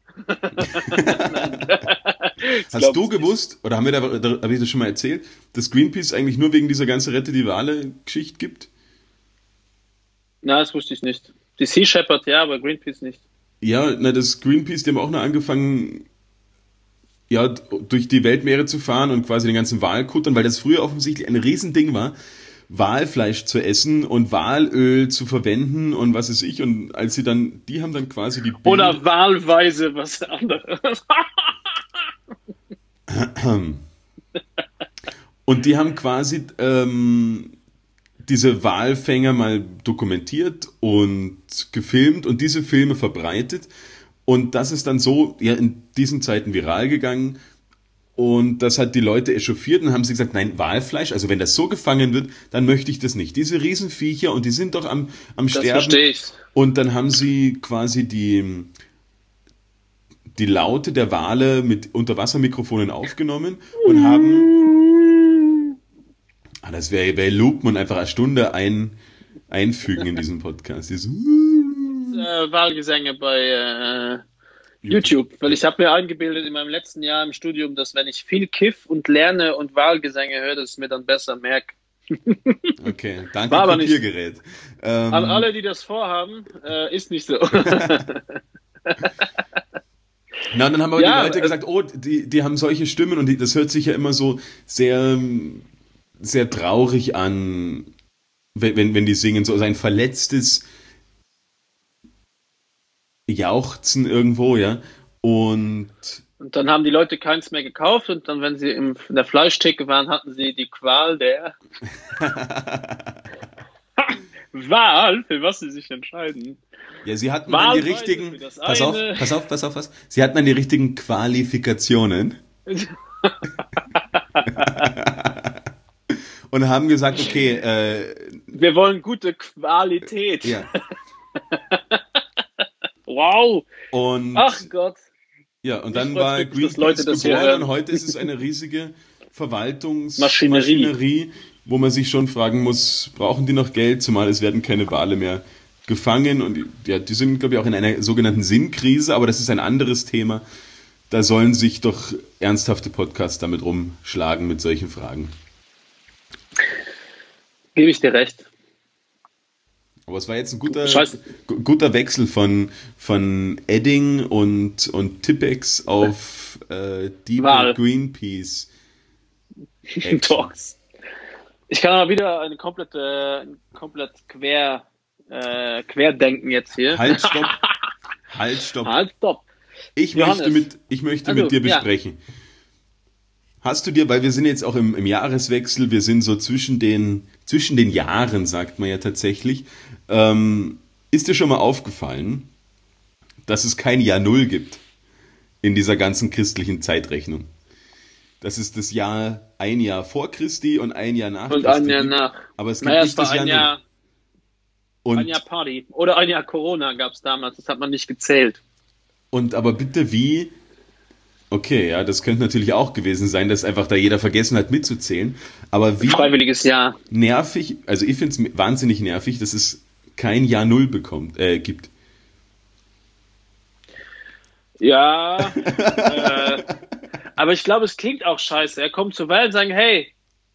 Hast du gewusst, oder haben wir da, da habe ich das schon mal erzählt, dass Greenpeace eigentlich nur wegen dieser ganzen Rette die Wale-Geschichte gibt? Na, das wusste ich nicht. Die Sea Shepherd ja, aber Greenpeace nicht. Ja, na, das Greenpeace, die haben auch noch angefangen, ja, durch die Weltmeere zu fahren und quasi den ganzen Wal kuttern, weil das früher offensichtlich ein Riesending war, Walfleisch zu essen und Walöl zu verwenden und was weiß ich. Und als sie dann, die haben dann quasi die... Bild- Oder wahlweise was anderes. Und die haben quasi ähm, diese Walfänger mal dokumentiert und gefilmt und diese Filme verbreitet. Und das ist dann so, ja, in diesen Zeiten viral gegangen. Und das hat die Leute echauffiert und haben sie gesagt, nein, Walfleisch, also wenn das so gefangen wird, dann möchte ich das nicht. Diese Riesenviecher, und die sind doch am, am das Sterben. Verstehe ich. Und dann haben sie quasi die, die Laute der Wale mit Unterwassermikrofonen aufgenommen und haben, Ah, das wäre wär Lupen und einfach eine Stunde ein, einfügen in diesem Podcast. Dieses, äh, Wahlgesänge bei äh, YouTube, YouTube, weil ich habe mir eingebildet in meinem letzten Jahr im Studium, dass wenn ich viel kiff und lerne und Wahlgesänge höre, dass ich mir dann besser merke. Okay, danke Kopiergerät. Ähm, An alle, die das vorhaben, äh, ist nicht so. Na, und dann haben aber ja, die Leute gesagt, oh, die, die haben solche Stimmen und die, das hört sich ja immer so sehr, sehr traurig an, wenn, wenn die singen, so ein verletztes Jauchzen irgendwo, ja. Und, und dann haben die Leute keins mehr gekauft und dann, wenn sie im, in der Fleischtheke waren, hatten sie die Qual der Wahl, für was sie sich entscheiden. Ja, sie hatten dann die richtigen, pass auf, pass auf, pass auf, was, sie hatten dann die richtigen Qualifikationen. Und haben gesagt, okay, äh, wir wollen gute Qualität. Ja. Wow. Und, ach Gott. Ja, und dann war Greenpeace Leute das geboren und heute ist es eine riesige Verwaltungsmaschinerie, wo man sich schon fragen muss, brauchen die noch Geld, zumal es werden keine Wale mehr gefangen und ja, die sind, glaube ich, auch in einer sogenannten Sinnkrise, aber das ist ein anderes Thema. Da sollen sich doch ernsthafte Podcasts damit rumschlagen mit solchen Fragen. Gebe ich dir recht. Aber es war jetzt ein guter, guter Wechsel von, von Edding und, und Tippex auf äh, Deeper Greenpeace Talks. Ich kann aber wieder eine komplette, komplett quer, äh, querdenken jetzt hier. Halt, stopp. Halt, stopp. Halt, stopp. Ich möchte, mit, ich möchte also, mit dir besprechen. Ja. Hast du dir, weil wir sind jetzt auch im, im Jahreswechsel, wir sind so zwischen den, zwischen den Jahren, sagt man ja tatsächlich, ähm, ist dir schon mal aufgefallen, dass es kein Jahr Null gibt in dieser ganzen christlichen Zeitrechnung? Das ist das Jahr, ein Jahr vor Christi und ein Jahr nach und Christi. Und ein Jahr nach. Aber es gibt naja, nicht es war das ein Jahr Jahr, Null. Ein Jahr Party. Oder ein Jahr Corona gab es damals, das hat man nicht gezählt. Und aber bitte wie... Okay, ja, das könnte natürlich auch gewesen sein, dass einfach da jeder vergessen hat mitzuzählen. Aber wie freiwilliges Jahr. Nervig, also ich finde es wahnsinnig nervig, dass es kein Jahr Null bekommt, äh, gibt. Ja, äh, aber ich glaube, es klingt auch scheiße. Er kommt zur Welt und sagt, hey,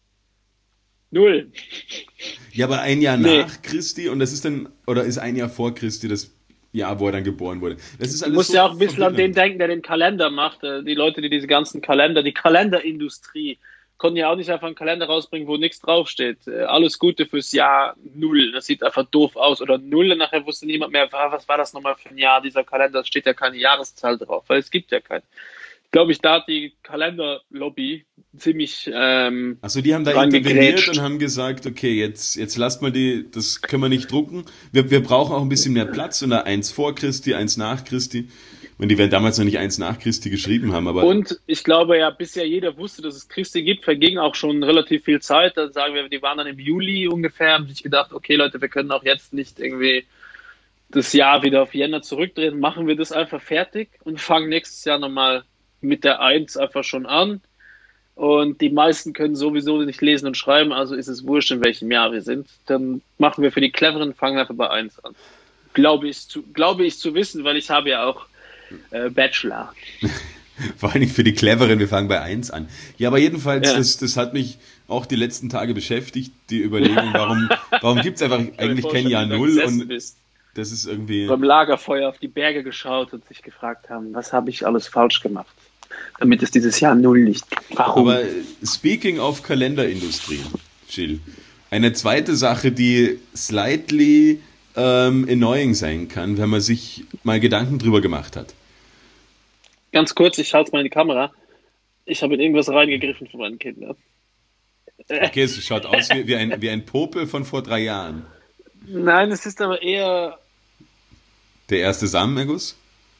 Null. Ja, aber ein Jahr nee. nach Christi und das ist dann, oder ist ein Jahr vor Christi das Jahr, wo er dann geboren wurde. Das ist alles du musst so ja auch ein bisschen an den denken, der den Kalender macht. Die Leute, die diese ganzen Kalender, die Kalenderindustrie, konnten ja auch nicht einfach einen Kalender rausbringen, wo nichts draufsteht. Alles Gute fürs Jahr Null. Das sieht einfach doof aus. Oder Null, und nachher wusste niemand mehr, was war das nochmal für ein Jahr, dieser Kalender. Da steht ja keine Jahreszahl drauf, weil es gibt ja keinen. Glaube ich, da hat die Kalenderlobby ziemlich ähm, Achso, die haben da interveniert und haben gesagt, okay, jetzt, jetzt lasst mal die, das können wir nicht drucken. Wir, wir brauchen auch ein bisschen mehr Platz und da eins vor Christi, eins nach Christi. Und die werden damals noch nicht eins nach Christi geschrieben haben, aber. Und ich glaube ja, bisher jeder wusste, dass es Christi gibt, verging auch schon relativ viel Zeit. Dann sagen wir, die waren dann im Juli ungefähr, haben sich gedacht, okay Leute, wir können auch jetzt nicht irgendwie das Jahr wieder auf Jänner zurückdrehen, machen wir das einfach fertig und fangen nächstes Jahr nochmal mit der eins einfach schon an. Und die meisten können sowieso nicht lesen und schreiben, also ist es wurscht, in welchem Jahr wir sind. Dann machen wir für die Cleveren, fangen wir einfach bei eins an. Glaube ich zu, glaube ich zu wissen, weil ich habe ja auch äh, Bachelor. Vor allem für die Cleveren, wir fangen bei eins an. Ja, aber jedenfalls, ja. das, das hat mich auch die letzten Tage beschäftigt, die Überlegung, warum, warum gibt es einfach eigentlich kein Jahr Null und bist. Das ist irgendwie... Beim Lagerfeuer auf die Berge geschaut und sich gefragt haben, was habe ich alles falsch gemacht, damit es dieses Jahr Null nicht gibt. Warum? Aber speaking of Kalenderindustrie, Jill, eine zweite Sache, die slightly ähm, annoying sein kann, wenn man sich mal Gedanken drüber gemacht hat. Ganz kurz, ich schalte mal in die Kamera. Ich habe in irgendwas reingegriffen für meine Kinder. Okay, es schaut aus wie, wie, ein, wie ein Popel von vor drei Jahren. Nein, es ist aber eher... Der erste Samenerguss?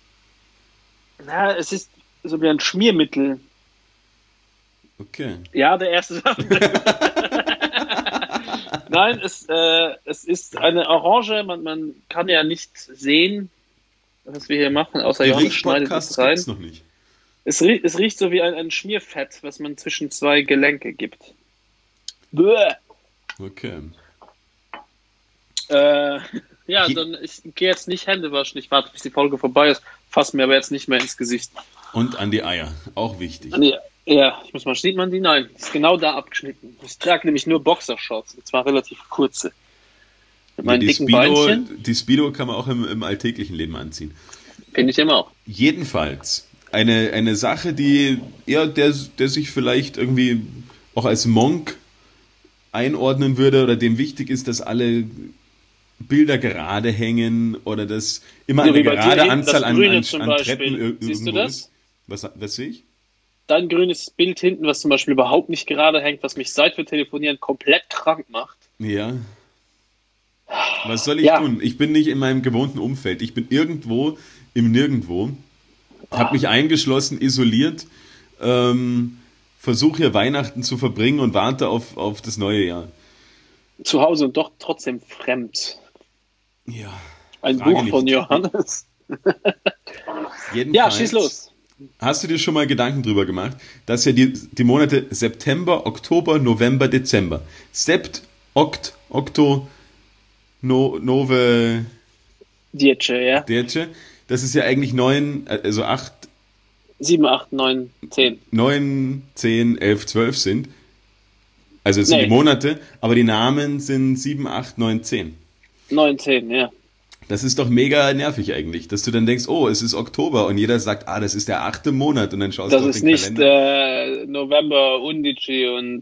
Na, es ist so wie ein Schmiermittel. Okay. Ja, der erste Samenerguss. Nein, es, äh, es ist eine Orange. Man, man kann ja nicht sehen, was wir hier machen, außer Johannes schneidet es rein. Gibt's noch nicht. Es, rie- es riecht so wie ein, ein Schmierfett, was man zwischen zwei Gelenke gibt. Bäh. Okay. Äh, ja, dann ich gehe jetzt nicht Hände waschen. Ich warte, bis die Folge vorbei ist. Fass mir aber jetzt nicht mehr ins Gesicht. Und an die Eier, auch wichtig. An die, ja, ich muss mal, sieht man die? Nein, ist genau da abgeschnitten. Ich trage nämlich nur Boxershorts, und zwar relativ kurze. Mit meinen ja, die dicken Speedo, Beinchen. Die Speedo kann man auch im, im alltäglichen Leben anziehen. Finde ich immer auch. Jedenfalls, eine, eine Sache, die ja, der, der sich vielleicht irgendwie auch als Monk einordnen würde oder dem wichtig ist, dass alle Bilder gerade hängen oder dass immer Ja, eine wie bei dir gerade hinten, Anzahl das an, Grüne an, zum an Beispiel. Treppen ir- Siehst du irgendwo das? ist. Was, was sehe ich? Dein grünes Bild hinten, was zum Beispiel überhaupt nicht gerade hängt, was mich seit wir telefonieren komplett krank macht. Ja. Was soll ich Ja. tun? Ich bin nicht in meinem gewohnten Umfeld. Ich bin irgendwo im Nirgendwo. Habe mich eingeschlossen, isoliert, ähm, versuche hier Weihnachten zu verbringen und warte auf, auf das neue Jahr. Zu Hause und doch trotzdem fremd. Ja. Ein Frage Buch nicht. von Johannes. Jedenfalls, Ja, schieß los. Hast du dir schon mal Gedanken drüber gemacht, dass ja die, die Monate September, Oktober, November, Dezember, Sept, Okt, Okto, no, Nove, Dietsche, ja. Dece, das ist ja eigentlich neun, also acht, sieben, acht, neun, zehn. neun, zehn, elf, zwölf sind. Also es sind Nee. die Monate, aber die Namen sind sieben, acht, neun, zehn. neun, zehn, ja. Das ist doch mega nervig eigentlich, dass du dann denkst, oh, es ist Oktober und jeder sagt, ah, das ist der achte Monat und dann schaust Das du auf ist den nicht Kalender. äh, November, Undici und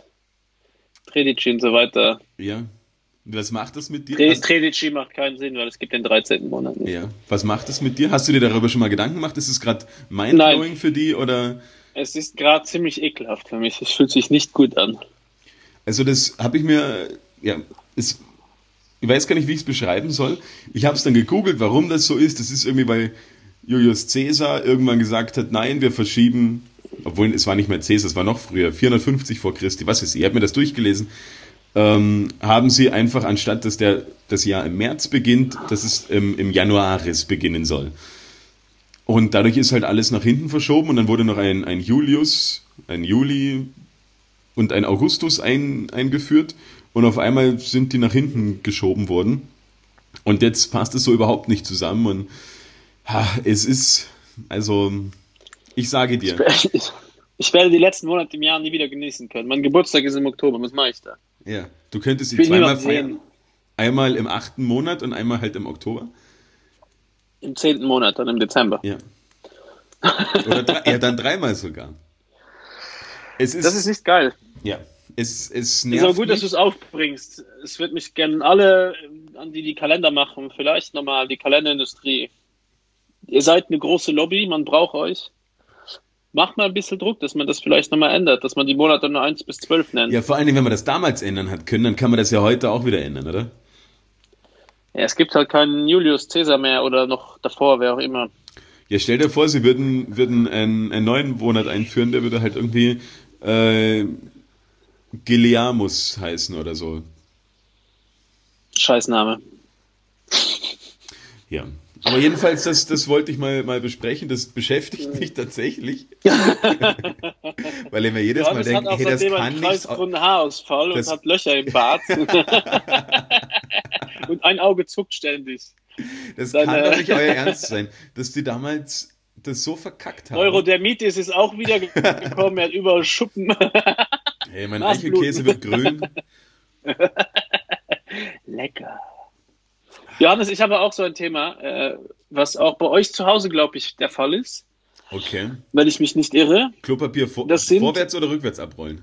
Tredici und so weiter. Ja. Was macht das mit dir? Tre Hast, Tredici macht keinen Sinn, weil es gibt den dreizehnten Monat nicht. ja. Was macht das mit dir? Hast du dir darüber schon mal Gedanken gemacht? Ist es gerade mindblowing Nein. für die oder? Es ist gerade ziemlich ekelhaft für mich. Es fühlt sich nicht gut an. Also das habe ich mir, ja, es, ich weiß gar nicht, wie ich es beschreiben soll. Ich habe es dann gegoogelt, warum das so ist. Das ist irgendwie, weil Julius Caesar irgendwann gesagt hat, nein, wir verschieben, obwohl es war nicht mehr Caesar, es war noch früher, vierhundertfünfzig vor Christi, was ist, ich habe mir das durchgelesen, ähm, haben sie einfach, anstatt dass der, das Jahr im März beginnt, dass es im, im Januaris beginnen soll. Und dadurch ist halt alles nach hinten verschoben und dann wurde noch ein, ein Julius, ein Juli und ein Augustus ein, eingeführt und auf einmal sind die nach hinten geschoben worden und jetzt passt es so überhaupt nicht zusammen und ha, es ist, also ich sage dir. Ich, ich werde die letzten Monate im Jahr nie wieder genießen können. Mein Geburtstag ist im Oktober, was mache ich da? Ja, du könntest sie will zweimal niemand feiern. sehen. Einmal im achten Monat und einmal halt im Oktober. Im zehnten Monat, dann im Dezember. Ja. Oder drei, ja, dann dreimal sogar. Es ist, Das ist nicht geil. ja, es, es Ist nervt aber gut, dass mich. du es aufbringst. Es wird mich gerne alle, an die die Kalender machen, vielleicht nochmal die Kalenderindustrie. Ihr seid eine große Lobby, man braucht euch. Macht mal ein bisschen Druck, dass man das vielleicht nochmal ändert, dass man die Monate nur eins bis zwölf nennt. Ja, vor allen Dingen, wenn man das damals ändern hat können, dann kann man das ja heute auch wieder ändern, oder? Ja, es gibt halt keinen Julius Caesar mehr oder noch davor, wer auch immer. Ja, stell dir vor, sie würden, würden einen, einen neuen Monat einführen, der würde halt irgendwie äh, Geliamus heißen oder so. Scheißname. Ja. Aber jedenfalls, das, das wollte ich mal, mal besprechen, das beschäftigt mich tatsächlich. Weil ich mir jedes Mal Johannes denke, hat auch hey, das seitdem kann einen nicht... kreisrunden Haarausfall das- und hat Löcher im Bart. Und ein Auge zuckt ständig. Das Seine- kann doch nicht euer Ernst sein, dass die damals das so verkackt haben. Neurodermitis ist auch wieder gekommen, er hat überall Schuppen. Hey, mein Nasenbluten. Eichelkäse wird grün. Lecker. Johannes, ich habe auch so ein Thema, äh, was auch bei euch zu Hause, glaube ich, der Fall ist, Okay. wenn ich mich nicht irre. Klopapier vor, Das sind- vorwärts oder rückwärts abrollen?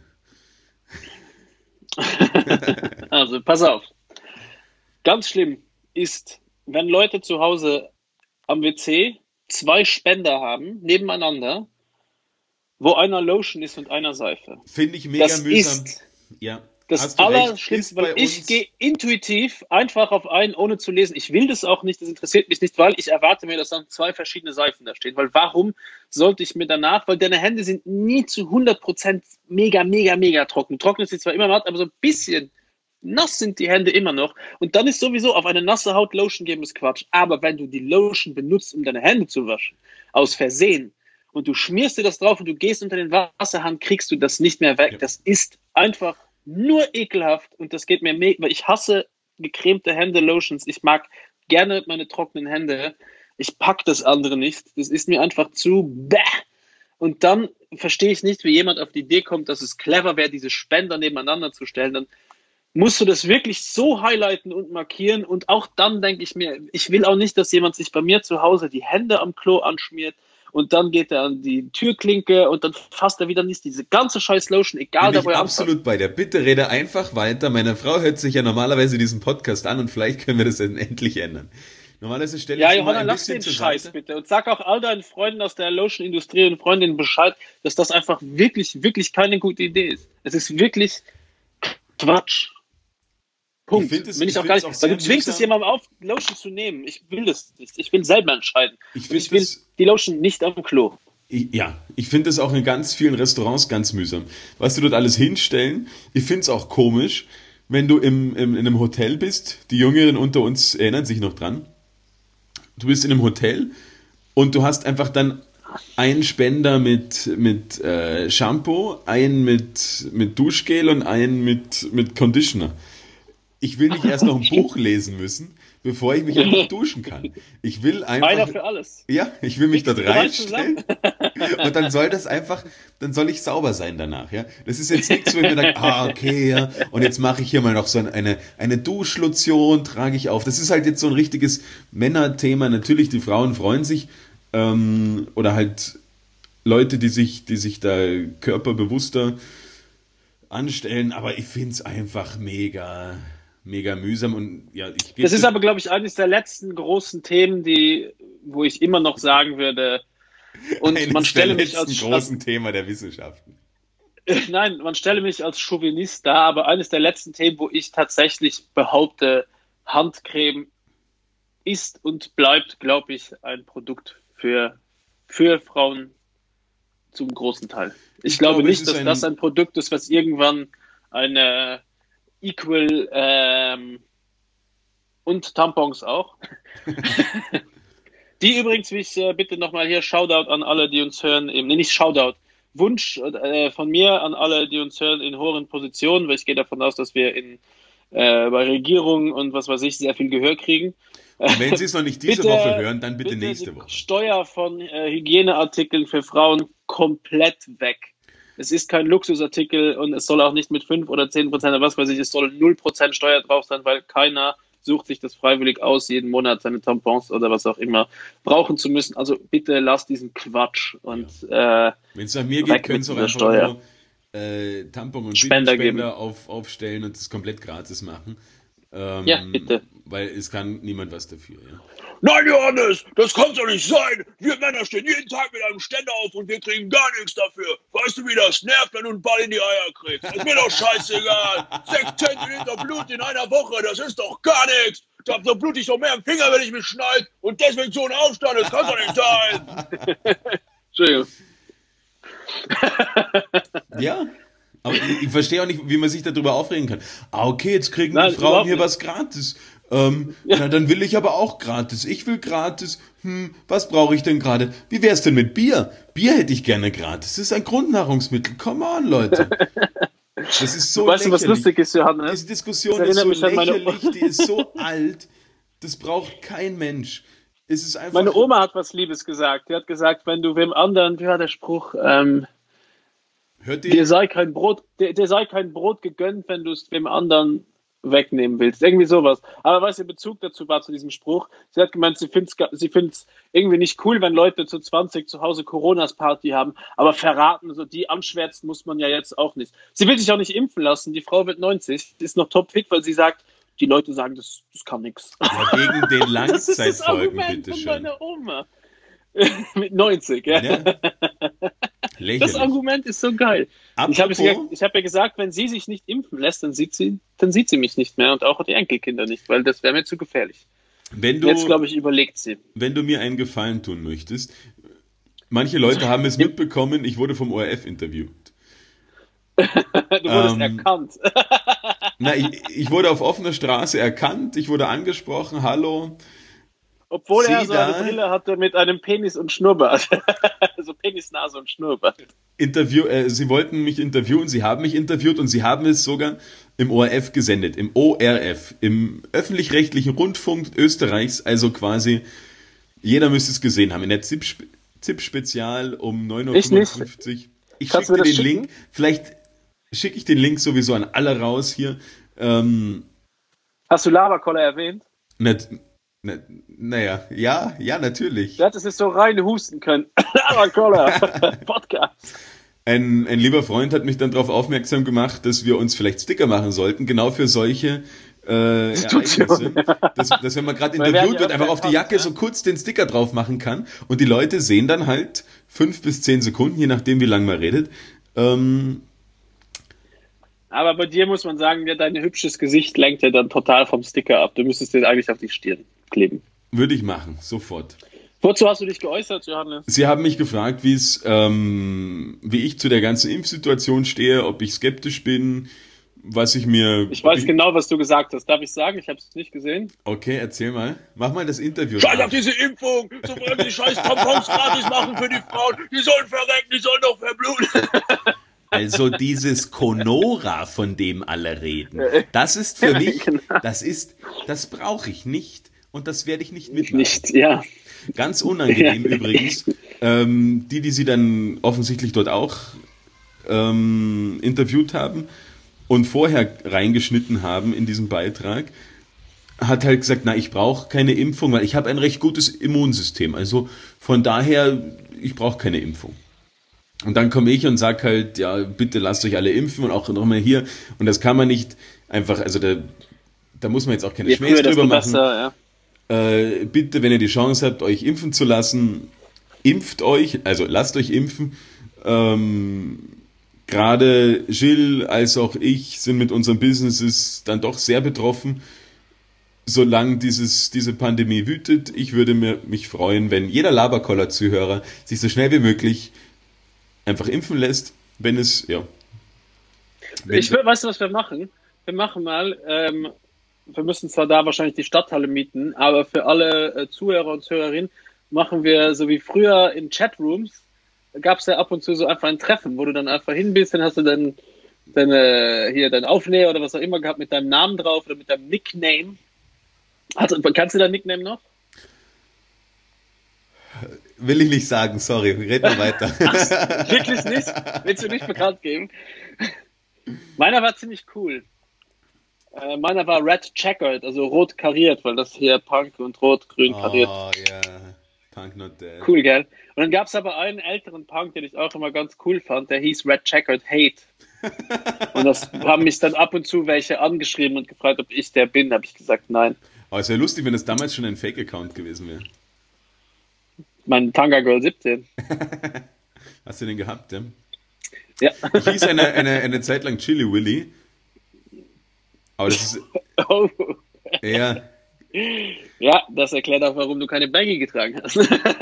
Also, pass auf. Ganz schlimm ist, wenn Leute zu Hause am W C zwei Spender haben, nebeneinander, wo einer Lotion ist und einer Seife. Finde ich mega Das mühsam. ist Ja. das hast du recht, Allerschlimmste, ist weil bei ich uns- gehe intuitiv einfach auf einen, ohne zu lesen. Ich will das auch nicht, das interessiert mich nicht, weil ich erwarte mir, dass dann zwei verschiedene Seifen da stehen. Weil warum sollte ich mir danach, weil deine Hände sind nie zu hundert Prozent mega, mega, mega trocken. Trocken ist sie zwar immer matt, aber so ein bisschen nass sind die Hände immer noch. Und dann ist sowieso auf eine nasse Haut Lotion geben ist Quatsch. Aber wenn du die Lotion benutzt, um deine Hände zu waschen, aus Versehen, und du schmierst dir das drauf und du gehst unter den Wasserhahn, kriegst du das nicht mehr weg. Ja. Das ist einfach nur ekelhaft und das geht mir mega, weil ich hasse gecremte Hände, Lotions. Ich mag gerne meine trockenen Hände. Ich pack das andere nicht. Das ist mir einfach zu bäh. Und dann verstehe ich nicht, wie jemand auf die Idee kommt, dass es clever wäre, diese Spender nebeneinander zu stellen. Dann musst du das wirklich so highlighten und markieren. Und auch dann denke ich mir, ich will auch nicht, dass jemand sich bei mir zu Hause die Hände am Klo anschmiert und dann geht er an die Türklinke und dann fasst er wieder nicht diese ganze scheiß Lotion, egal Bin da wo ich er absolut anfasst. bei dir. Bitte rede einfach weiter. Meine Frau hört sich ja normalerweise diesen Podcast an und vielleicht können wir das dann endlich ändern. Normalerweise stelle ich Ja, sie Johanna, mal ein lass bisschen den zur Scheiß Seite. bitte und sag auch all deinen Freunden aus der Lotion-Industrie und Freundinnen Bescheid, dass das einfach wirklich, wirklich keine gute Idee ist. Es ist wirklich Quatsch. Punkt. Ich find es- Will ich ich auch gar find's nicht, auch weil sehr du zwingst es mühsam. jemandem auf, Lotion zu nehmen. Ich will das nicht. Ich will selber entscheiden. Ich Und find ich will das- die Lotion nicht am Klo. Ich, ja, ich finde das auch in ganz vielen Restaurants ganz mühsam. Was du dort alles hinstellen, ich finde es auch komisch, wenn du im, im, in einem Hotel bist, die Jüngeren unter uns erinnern sich noch dran, du bist in einem Hotel und du hast einfach dann einen Spender mit, mit äh, Shampoo, einen mit, mit Duschgel und einen mit, mit Conditioner. Ich will nicht erst noch ein Buch lesen müssen, bevor ich mich einfach duschen kann. Ich will einfach... Einer für alles. Ja, ich will mich dort Drei reinstellen und dann soll das einfach, dann soll ich sauber sein danach, ja. Das ist jetzt nichts, wo ich mir denke, ah, okay, ja, und jetzt mache ich hier mal noch so eine, eine Duschlotion, trage ich auf. Das ist halt jetzt so ein richtiges Männerthema. Natürlich, die Frauen freuen sich, ähm, oder halt Leute, die sich, die sich da körperbewusster anstellen, aber ich finde es einfach mega, mega mühsam und ja, ich Das ist aber, glaube ich, eines der letzten großen Themen, die, wo ich immer noch sagen würde, und eines man stelle der mich letzten als, großen Thema der Wissenschaften. nein, man stelle mich als Chauvinist dar, aber eines der letzten Themen, wo ich tatsächlich behaupte, Handcreme ist und bleibt, glaube ich, ein Produkt für, für Frauen zum großen Teil. Ich, Ich glaube glaube, es nicht, ist dass ein- das ein Produkt ist, was irgendwann eine Equal ähm, und Tampons auch. Die übrigens, wie ich äh, bitte nochmal hier Shoutout an alle, die uns hören, eben, nee, nicht Shoutout, Wunsch äh, von mir an alle, die uns hören in hohen Positionen, weil ich gehe davon aus, dass wir in, äh, bei Regierungen und was weiß ich sehr viel Gehör kriegen. Und wenn Sie es noch nicht diese Bitte- Woche hören, dann bitte, Bitte nächste die Woche. Steuer von äh, Hygieneartikeln für Frauen komplett weg. Es ist kein Luxusartikel und es soll auch nicht mit fünf oder zehn Prozent oder was weiß ich, es soll null Prozent Steuer drauf sein, weil keiner sucht sich das freiwillig aus, jeden Monat seine Tampons oder was auch immer brauchen zu müssen. Also bitte lasst diesen Quatsch und äh, Wenn es nach mir Weg geht, können mit Sie auch dieser einfach Steuer. nur äh, Tampon und Spender Spender geben. auf, aufstellen und das komplett gratis machen. Ähm, Ja, bitte. Weil es kann niemand was dafür. Ja. Nein, Johannes, das kann doch nicht sein. Wir Männer stehen jeden Tag mit einem Ständer auf und wir kriegen gar nichts dafür. Weißt du, wie das nervt, wenn du einen Ball in die Eier kriegst? Ist mir doch scheißegal. Sechs Zentiliter Blut in einer Woche, das ist doch gar nichts. Da so blut ich doch mehr im Finger, wenn ich mich schneide. Und deswegen so ein Aufstand, das kann doch nicht sein. Entschuldigung. Ja, aber ich, ich verstehe auch nicht, wie man sich darüber aufregen kann. Ah, okay, jetzt kriegen Nein, die Frauen überhaupt hier nicht. was gratis. Ähm, Na, dann will ich aber auch gratis. Ich will gratis. Hm, was brauche ich denn gerade? Wie wär's denn mit Bier? Bier hätte ich gerne gratis. Das ist ein Grundnahrungsmittel. Come on, Leute. Das ist so Weißt du, was lächerlich. lustig ist, Johannes? Diese Diskussion Das ist so erinnert mich an meine- lächerlich, die ist so alt. Das braucht kein Mensch. Es ist einfach. Meine Oma hat was Liebes gesagt. Die hat gesagt, wenn du wem anderen, wie war der Spruch, ähm, Hört dir ihr? sei kein Brot, dir, dir sei kein Brot gegönnt, wenn du es wem anderen wegnehmen willst. Irgendwie sowas. Aber was ihr Bezug dazu war zu diesem Spruch, sie hat gemeint, sie findet es sie find's irgendwie nicht cool, wenn Leute zu zwanzig zu Hause Coronas Party haben, aber verraten, so die anschwärzen muss man ja jetzt auch nicht. Sie will sich auch nicht impfen lassen. Die Frau wird neunzig, ist noch topfit, weil sie sagt, die Leute sagen, das, das kann nix. Ja, gegen den Das ist das Langzeitfolgen, Argument bitte von schön. meiner Oma. Mit neunzig, ja. Ja? Das Lächerlich. Argument ist so geil. Ich habe Apropos- ich hab ja gesagt, wenn sie sich nicht impfen lässt, dann sieht sie, dann sieht sie mich nicht mehr und auch die Enkelkinder nicht, weil das wäre mir zu gefährlich. Wenn du, Jetzt, glaube ich, überlegt sie. wenn du mir einen Gefallen tun möchtest, manche Leute haben es mitbekommen, ich wurde vom O R F interviewt. Du wurdest Ähm, erkannt. Na, ich, ich wurde auf offener Straße erkannt, ich wurde angesprochen, hallo. Obwohl er Sie so eine da? Brille hatte mit einem Penis und Schnurrbart. so Penis, Nase und Schnurrbart. Interview, äh, sie wollten mich interviewen, sie haben mich interviewt und sie haben es sogar im O R F gesendet, im O R F, im öffentlich-rechtlichen Rundfunk Österreichs, also quasi jeder müsste es gesehen haben, in der Z I P-Spezial um neun Uhr fünfundfünfzig. Ich, ich schicke dir den schicken? Link, vielleicht schicke ich den Link sowieso an alle raus hier. Ähm, Hast du Lavacoller erwähnt? Nicht, Na, naja, ja, ja, natürlich. Du hättest es so rein husten können. Aber Cola, Podcast. Ein, ein lieber Freund hat mich dann darauf aufmerksam gemacht, dass wir uns vielleicht Sticker machen sollten, genau für solche äh, Ereignisse. Dass, dass wenn man gerade interviewt wird, einfach auf die Jacke so kurz den Sticker drauf machen kann und die Leute sehen dann halt fünf bis zehn Sekunden, je nachdem wie lange man redet. Ähm, Aber bei dir muss man sagen, ja, dein hübsches Gesicht lenkt ja dann total vom Sticker ab. Du müsstest den eigentlich auf die Stirn kleben. Würde ich machen, sofort. Wozu hast du dich geäußert, Johannes? Sie haben mich gefragt, wie es, ähm, wie ich zu der ganzen Impfsituation stehe, ob ich skeptisch bin, was ich mir... Ich weiß ich, genau, was du gesagt hast. Darf ich sagen? Ich habe es nicht gesehen. Okay, erzähl mal. Mach mal das Interview. Scheiß auf diese Impfung! So wollen die scheiß Tampons gratis machen für die Frauen. Die sollen verrecken, die sollen doch verbluten. Also dieses Conora, von dem alle reden, das ist für mich, das ist, das brauche ich nicht und das werde ich nicht mitmachen. Nicht, ja. Ganz unangenehm ja. Übrigens, ähm, die, die sie dann offensichtlich dort auch ähm, interviewt haben und vorher reingeschnitten haben in diesem Beitrag, hat halt gesagt, na, ich brauche keine Impfung, weil ich habe ein recht gutes Immunsystem. Also von daher, ich brauche keine Impfung. Und dann komme ich und sage halt, ja, bitte lasst euch alle impfen und auch nochmal hier. Und das kann man nicht einfach, also da, da muss man jetzt auch keine ja, Schmähs drüber machen. Besser, ja. äh, bitte, wenn ihr die Chance habt, euch impfen zu lassen, impft euch, also lasst euch impfen. Ähm, Gerade Gilles als auch ich sind mit unseren Businesses dann doch sehr betroffen. Solange dieses, diese Pandemie wütet, ich würde mir, mich freuen, wenn jeder Laberkoller-Zuhörer sich so schnell wie möglich einfach impfen lässt, wenn es, ja. Wenn ich will, weißt du, was wir machen? Wir machen mal, ähm, wir müssen zwar da wahrscheinlich die Stadthalle mieten, aber für alle äh, Zuhörer und Zuhörerinnen machen wir so wie früher in Chatrooms, da gab es ja ab und zu so einfach ein Treffen, wo du dann einfach hin bist, dann hast du dann deine, hier deinen Aufnäher oder was auch immer gehabt mit deinem Namen drauf oder mit deinem Nickname. Also, kannst du dein Nickname noch? Will ich nicht sagen, sorry, red mal weiter. Ach, wirklich nicht? Willst du nicht bekannt geben? Meiner war ziemlich cool. Äh, meiner war Red Checkered, also rot kariert, weil das hier Punk und rot-grün kariert. Oh ja, yeah. Punk not dead. Cool, gell? Und dann gab es aber einen älteren Punk, den ich auch immer ganz cool fand, der hieß Red Checkered Hate. Und das haben mich dann ab und zu welche angeschrieben und gefragt, ob ich der bin. Da habe ich gesagt, nein. Aber es wäre lustig, wenn das damals schon ein Fake-Account gewesen wäre. Mein Tanga Girl siebzehn. Hast du den gehabt, ja? Ja. Ich hieß eine, eine, eine Zeit lang Chili Willy. Aber das ist... Oh. Ja. Ja, das erklärt auch, warum du keine Baggy getragen hast.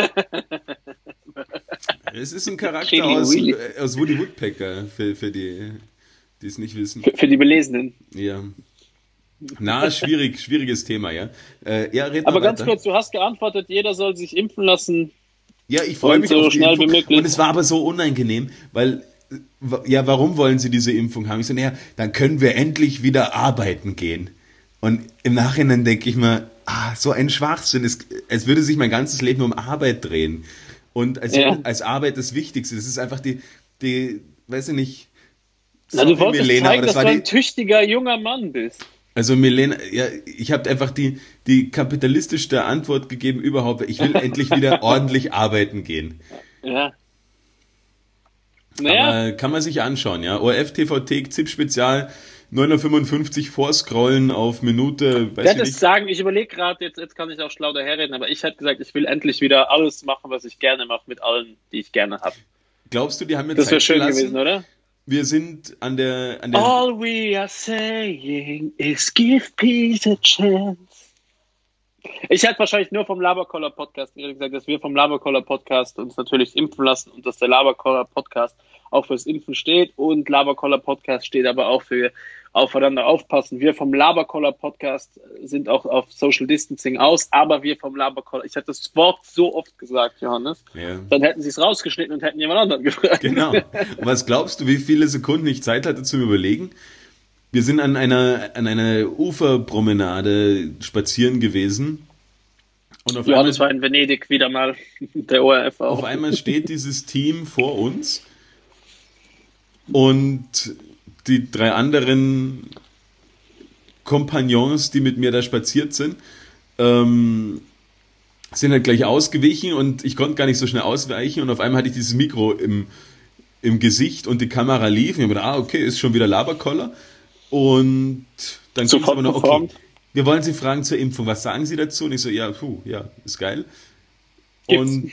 Es ist ein Charakter aus, aus Woody Woodpecker, für, für die, die es nicht wissen. Für, für die Belesenen. Ja. Na, schwierig, schwieriges Thema, ja. Äh, ja red Aber mal ganz weiter. kurz, du hast geantwortet, jeder soll sich impfen lassen. Ja, ich freue mich so auf die schnell Impfung. Wie möglich. Und es war aber so unangenehm, weil, ja, warum wollen sie diese Impfung haben? Ich so, naja, dann können wir endlich wieder arbeiten gehen. Und im Nachhinein denke ich mir, ah, so ein Schwachsinn. Es, es würde sich mein ganzes Leben um Arbeit drehen. Und als, ja. als Arbeit das Wichtigste. Das ist einfach die, die, weiß ich nicht. Na, du wolltest Milena, zeigen, das dass du ein tüchtiger junger Mann bist. Also Milena, ja, ich habe einfach die, die kapitalistischste Antwort gegeben überhaupt. Ich will endlich wieder ordentlich arbeiten gehen. Ja. Naja. Aber kann man sich anschauen, ja. O R F T V T, Z I P-Spezial, neun Uhr fünfundfünfzig, vorscrollen auf Minute, weiß ich ich nicht. Ich sagen, ich überlege gerade, jetzt, jetzt kann ich auch schlau daherreden, aber ich hätte gesagt, ich will endlich wieder alles machen, was ich gerne mache, mit allen, die ich gerne habe. Glaubst du, die haben mir Das wäre Zeit schön gelassen? gewesen, oder? Wir sind an der, an der... All we are saying is give peace a chance. Ich hätte wahrscheinlich nur vom Labercoller Podcast gesagt, dass wir vom Labercoller Podcast uns natürlich impfen lassen und dass der Labercoller Podcast auch fürs Impfen steht und Labercoller Podcast steht aber auch für aufeinander aufpassen. Wir vom Labercoller Podcast sind auch auf Social Distancing aus, aber wir vom Labercoller, ich hatte das Wort so oft gesagt, Johannes, ja. Dann hätten sie es rausgeschnitten und hätten jemand anderen gefragt. Genau. Und was glaubst du, wie viele Sekunden ich Zeit hatte zum Überlegen? Wir sind an einer, an einer Uferpromenade spazieren gewesen. Und auf Johannes einmal, war in Venedig wieder mal, der O R F auch. Auf einmal steht dieses Team vor uns und die drei anderen Kompagnons, die mit mir da spaziert sind, ähm, sind halt gleich ausgewichen und ich konnte gar nicht so schnell ausweichen und auf einmal hatte ich dieses Mikro im, im Gesicht und die Kamera lief und ich habe gedacht, ah, okay, ist schon wieder Labercoller. Und dann ging es aber noch, okay, wir wollen Sie fragen zur Impfung, was sagen Sie dazu? Und ich so, ja, puh, ja, ist geil. Gibt's. Und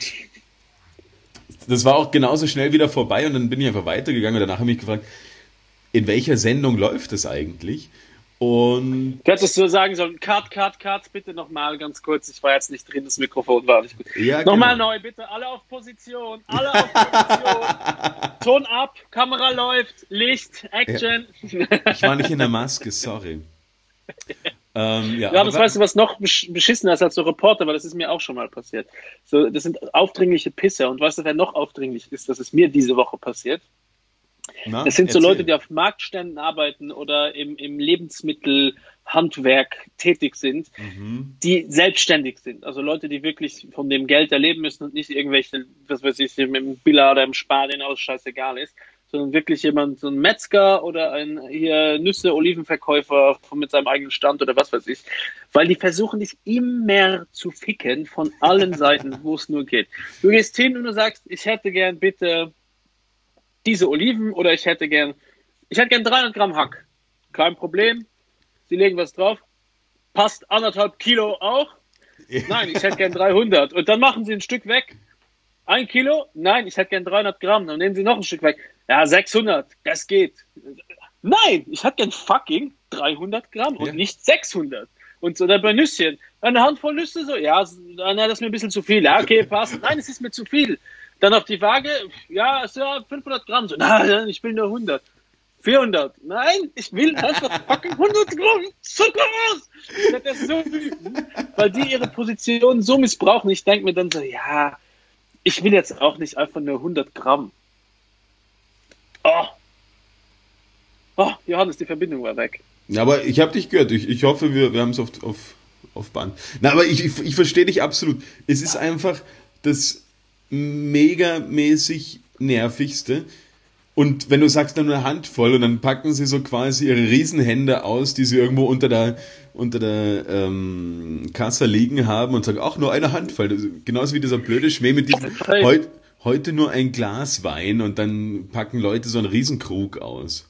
das war auch genauso schnell wieder vorbei und dann bin ich einfach weitergegangen und danach habe ich mich gefragt, in welcher Sendung läuft das eigentlich? Und du hättest so sagen sollen, Cut, Cut, Cut, bitte nochmal ganz kurz, ich war jetzt nicht drin, das Mikrofon war nicht gut. Ja, nochmal genau. Neu, bitte, alle auf Position, alle auf Position, Ton ab, Kamera läuft, Licht, Action. Ja. Ich war nicht in der Maske, sorry. ähm, ja, ja, das weißt du, was noch beschissener ist als so Reporter, weil das ist mir auch schon mal passiert. So, das sind aufdringliche Pisser und weißt du, wer noch aufdringlich ist, das ist mir diese Woche passiert. Na, das sind erzähl. So Leute, die auf Marktständen arbeiten oder im, im Lebensmittelhandwerk tätig sind, mhm. die selbstständig sind. Also Leute, die wirklich von dem Geld erleben müssen und nicht irgendwelche, was weiß ich, im Billa oder im Spar, denen alles scheißegal ist, sondern wirklich jemand, so ein Metzger oder ein hier Nüsse, Olivenverkäufer mit seinem eigenen Stand oder was weiß ich. Weil die versuchen dich immer zu ficken von allen Seiten, wo es nur geht. Du gehst hin und du sagst, ich hätte gern bitte diese Oliven oder ich hätte gern, ich hätte gern dreihundert Gramm Hack. Kein Problem. Sie legen was drauf. Passt anderthalb Kilo auch? Nein, ich hätte gern dreihundert. Und dann machen sie ein Stück weg. Ein Kilo? Nein, ich hätte gern dreihundert Gramm. Dann nehmen sie noch ein Stück weg. Ja, sechshundert. Das geht. Nein, ich hätte gern fucking dreihundert Gramm und ja. nicht sechshundert. Und so, dann bei Nüsschen. Eine Handvoll Nüsse so. Ja, das ist mir ein bisschen zu viel. Ja, okay, passt. Nein, es ist mir zu viel. Dann auf die Waage, ja, ist ja fünfhundert Gramm. So, nein, ich will nur hundert. vierhundert. Nein, ich will einfach fucking hundert Gramm Zucker raus. Das ist so wütend, weil die ihre Position so missbrauchen. Ich denke mir dann so, ja, ich will jetzt auch nicht einfach nur hundert Gramm. Oh. Oh, Johannes, die Verbindung war weg. Ja, aber ich habe dich gehört. Ich, ich hoffe, wir, wir haben es auf, auf, auf Band. Na, aber ich, ich, ich verstehe dich absolut. Es ist einfach das megamäßig nervigste. Und wenn du sagst, dann nur eine Handvoll und dann packen sie so quasi ihre Riesenhände aus, die sie irgendwo unter der, unter der ähm, Kasse liegen haben und sagen, ach, nur eine Handvoll. Das ist genauso wie dieser blöde Schmäh mit diesem heut, heute nur ein Glas Wein und dann packen Leute so einen Riesenkrug aus.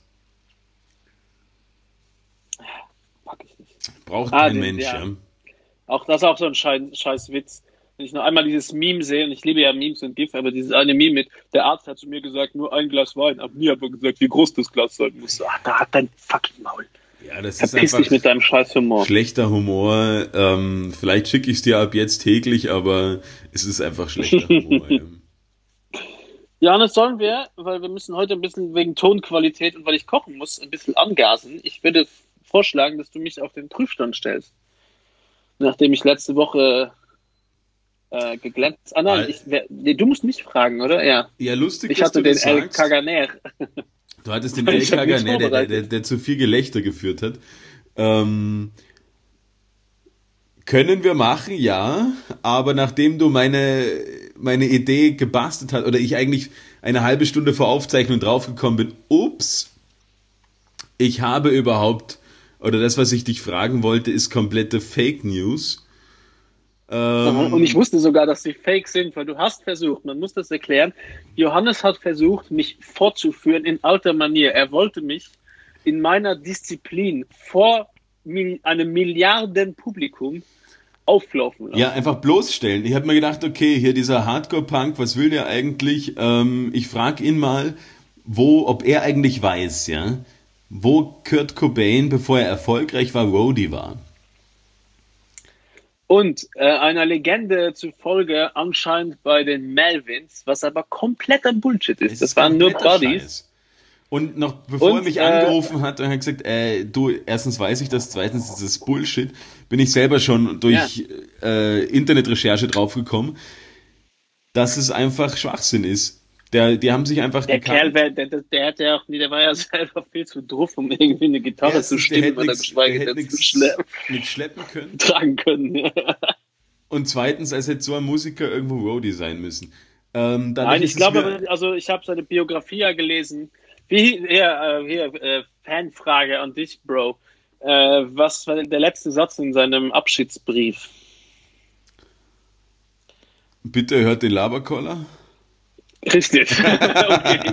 Pack ich nicht. Braucht ah, kein den, Mensch, ja. ja. Auch das ist auch so ein scheiß, scheiß Witz. Wenn ich noch einmal dieses Meme sehe, und ich liebe ja Memes und GIF, aber dieses eine Meme mit, der Arzt hat zu mir gesagt, nur ein Glas Wein, aber mir hat er gesagt, wie groß das Glas sein muss. Ach, da hat dein fucking Maul. Ja, das Verpiss ist einfach dich mit deinem scheiß Humor. Schlechter Humor. Ähm, vielleicht schicke ich es dir ab jetzt täglich, aber es ist einfach schlechter Humor. Ja. Ja, und das sollen wir, weil wir müssen heute ein bisschen wegen Tonqualität und weil ich kochen muss, ein bisschen angasen. Ich würde vorschlagen, dass du mich auf den Prüfstand stellst. Nachdem ich letzte Woche Äh, geglänzt. Ah nein, ich, wer, nee, du musst mich fragen, oder? Ja. Ja, lustig, ich hatte den El Caganer. Du hattest den El Caganer, der, der, der, der zu viel Gelächter geführt hat. Ähm, können wir machen, ja, aber nachdem du meine, meine Idee gebastelt hast, oder ich eigentlich eine halbe Stunde vor Aufzeichnung draufgekommen bin, ups, ich habe überhaupt, oder das, was ich dich fragen wollte, ist komplette Fake News. Und ich wusste sogar, dass sie fake sind, weil du hast versucht, man muss das erklären, Johannes hat versucht, mich fortzuführen in alter Manier. Er wollte mich in meiner Disziplin vor einem Milliardenpublikum auflaufen lassen. Ja, einfach bloßstellen. Ich habe mir gedacht, okay, hier dieser Hardcore-Punk, was will der eigentlich? Ähm, ich frage ihn mal, wo, ob er eigentlich weiß, ja, wo Kurt Cobain, bevor er erfolgreich war, Roadie war. Und äh, einer Legende zufolge anscheinend bei den Melvins, was aber kompletter Bullshit ist. Es das ist waren nur kompletter Buddies. Scheiß. Und noch bevor Und, er mich äh, angerufen hat, hat er gesagt, äh, du, erstens weiß ich das, zweitens ist das Bullshit, bin ich selber schon durch ja. äh, Internetrecherche draufgekommen, dass es einfach Schwachsinn ist. Der, die haben sich einfach Der gekannt. Kerl, der, der, der, hat ja auch, der war ja selber viel zu drauf, um irgendwie eine Gitarre Erstens, zu stimmen der oder nix, geschweige der denn zu nix schleppen, mit schleppen können. tragen können. Ja. Und zweitens, als hätte so ein Musiker irgendwo Roadie sein müssen. Ähm, Nein, ich glaube, mir, also ich habe seine Biografie ja gelesen. Wie, hier, äh, hier äh, Fanfrage an dich, Bro. Äh, was war der letzte Satz in seinem Abschiedsbrief? Bitte hört den Laberkoller. Richtig. Okay.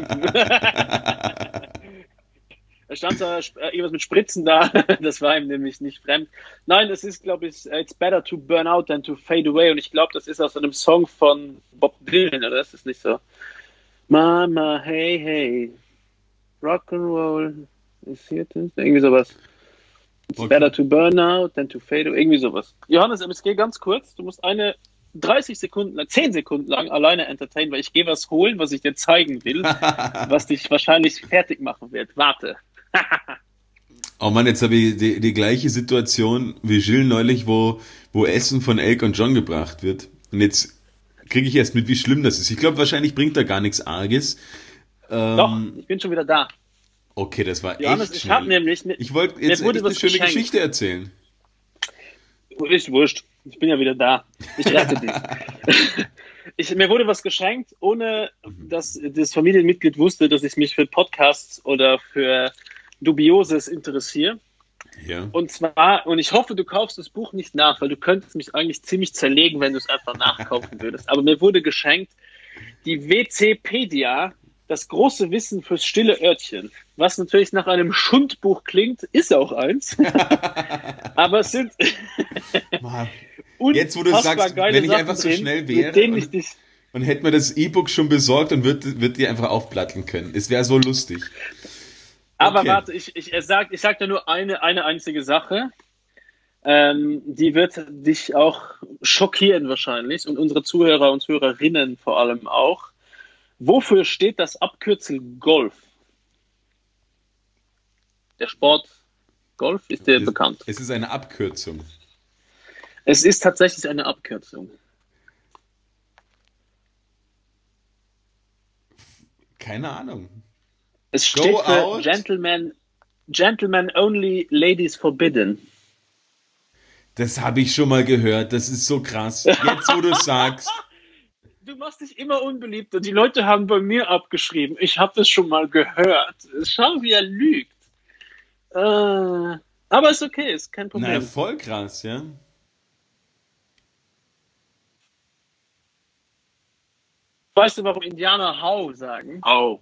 Da stand da irgendwas mit Spritzen da. Das war ihm nämlich nicht fremd. Nein, das ist, glaube ich, it's better to burn out than to fade away. Und ich glaube, das ist aus einem Song von Bob Dylan, oder ist das nicht so? Mama, hey, hey. Rock'n'Roll. Ist hier das? Irgendwie sowas. It's okay. Better to burn out than to fade away. Irgendwie sowas. Johannes, es geht ganz kurz. Du musst eine dreißig Sekunden lang, zehn Sekunden lang alleine entertainen, weil ich gehe was holen, was ich dir zeigen will, was dich wahrscheinlich fertig machen wird. Warte. Oh Mann, jetzt habe ich die, die gleiche Situation wie Gilles neulich, wo, wo Essen von Elk und John gebracht wird. Und jetzt kriege ich erst mit, wie schlimm das ist. Ich glaube, wahrscheinlich bringt da gar nichts Arges. Ähm, Doch, ich bin schon wieder da. Okay, das war Johannes, echt ich habe schnell. nämlich... Ich wollte jetzt echt eine schöne geschenkt. Geschichte erzählen. Ist wurscht. Ich bin ja wieder da. Ich rette dich. Ich, mir wurde was geschenkt, ohne dass das Familienmitglied wusste, dass ich mich für Podcasts oder für Dubioses interessiere. Ja. Und zwar, und ich hoffe, du kaufst das Buch nicht nach, weil du könntest mich eigentlich ziemlich zerlegen, wenn du es einfach nachkaufen würdest. Aber mir wurde geschenkt die Wikipedia, das große Wissen fürs stille Örtchen. Was natürlich nach einem Schundbuch klingt, ist auch eins. Aber es sind jetzt, wo du sagst, wenn ich Sachen einfach so drin, schnell wäre mit denen ich und, dich und hätte mir das E-Book schon besorgt und würde würd die einfach aufplatteln können. Es wäre so lustig. Aber okay. warte, ich, ich, sag, ich sag dir nur eine, eine einzige Sache. Ähm, die wird dich auch schockieren wahrscheinlich und unsere Zuhörer und Zuhörerinnen vor allem auch. Wofür steht das Abkürzel Golf? Der Sport Golf ist dir es, bekannt. Es ist eine Abkürzung. Es ist tatsächlich eine Abkürzung. Keine Ahnung. Es steht Go für out. Gentlemen, Gentlemen Only, Ladies Forbidden. Das habe ich schon mal gehört. Das ist so krass. Jetzt, wo du sagst. Du machst dich immer unbeliebt und die Leute haben bei mir abgeschrieben. Ich habe das schon mal gehört. Schau, wie er lügt. Äh, aber ist okay, ist kein Problem. Na, voll krass, ja. Weißt du, warum Indianer Hau sagen? Hau.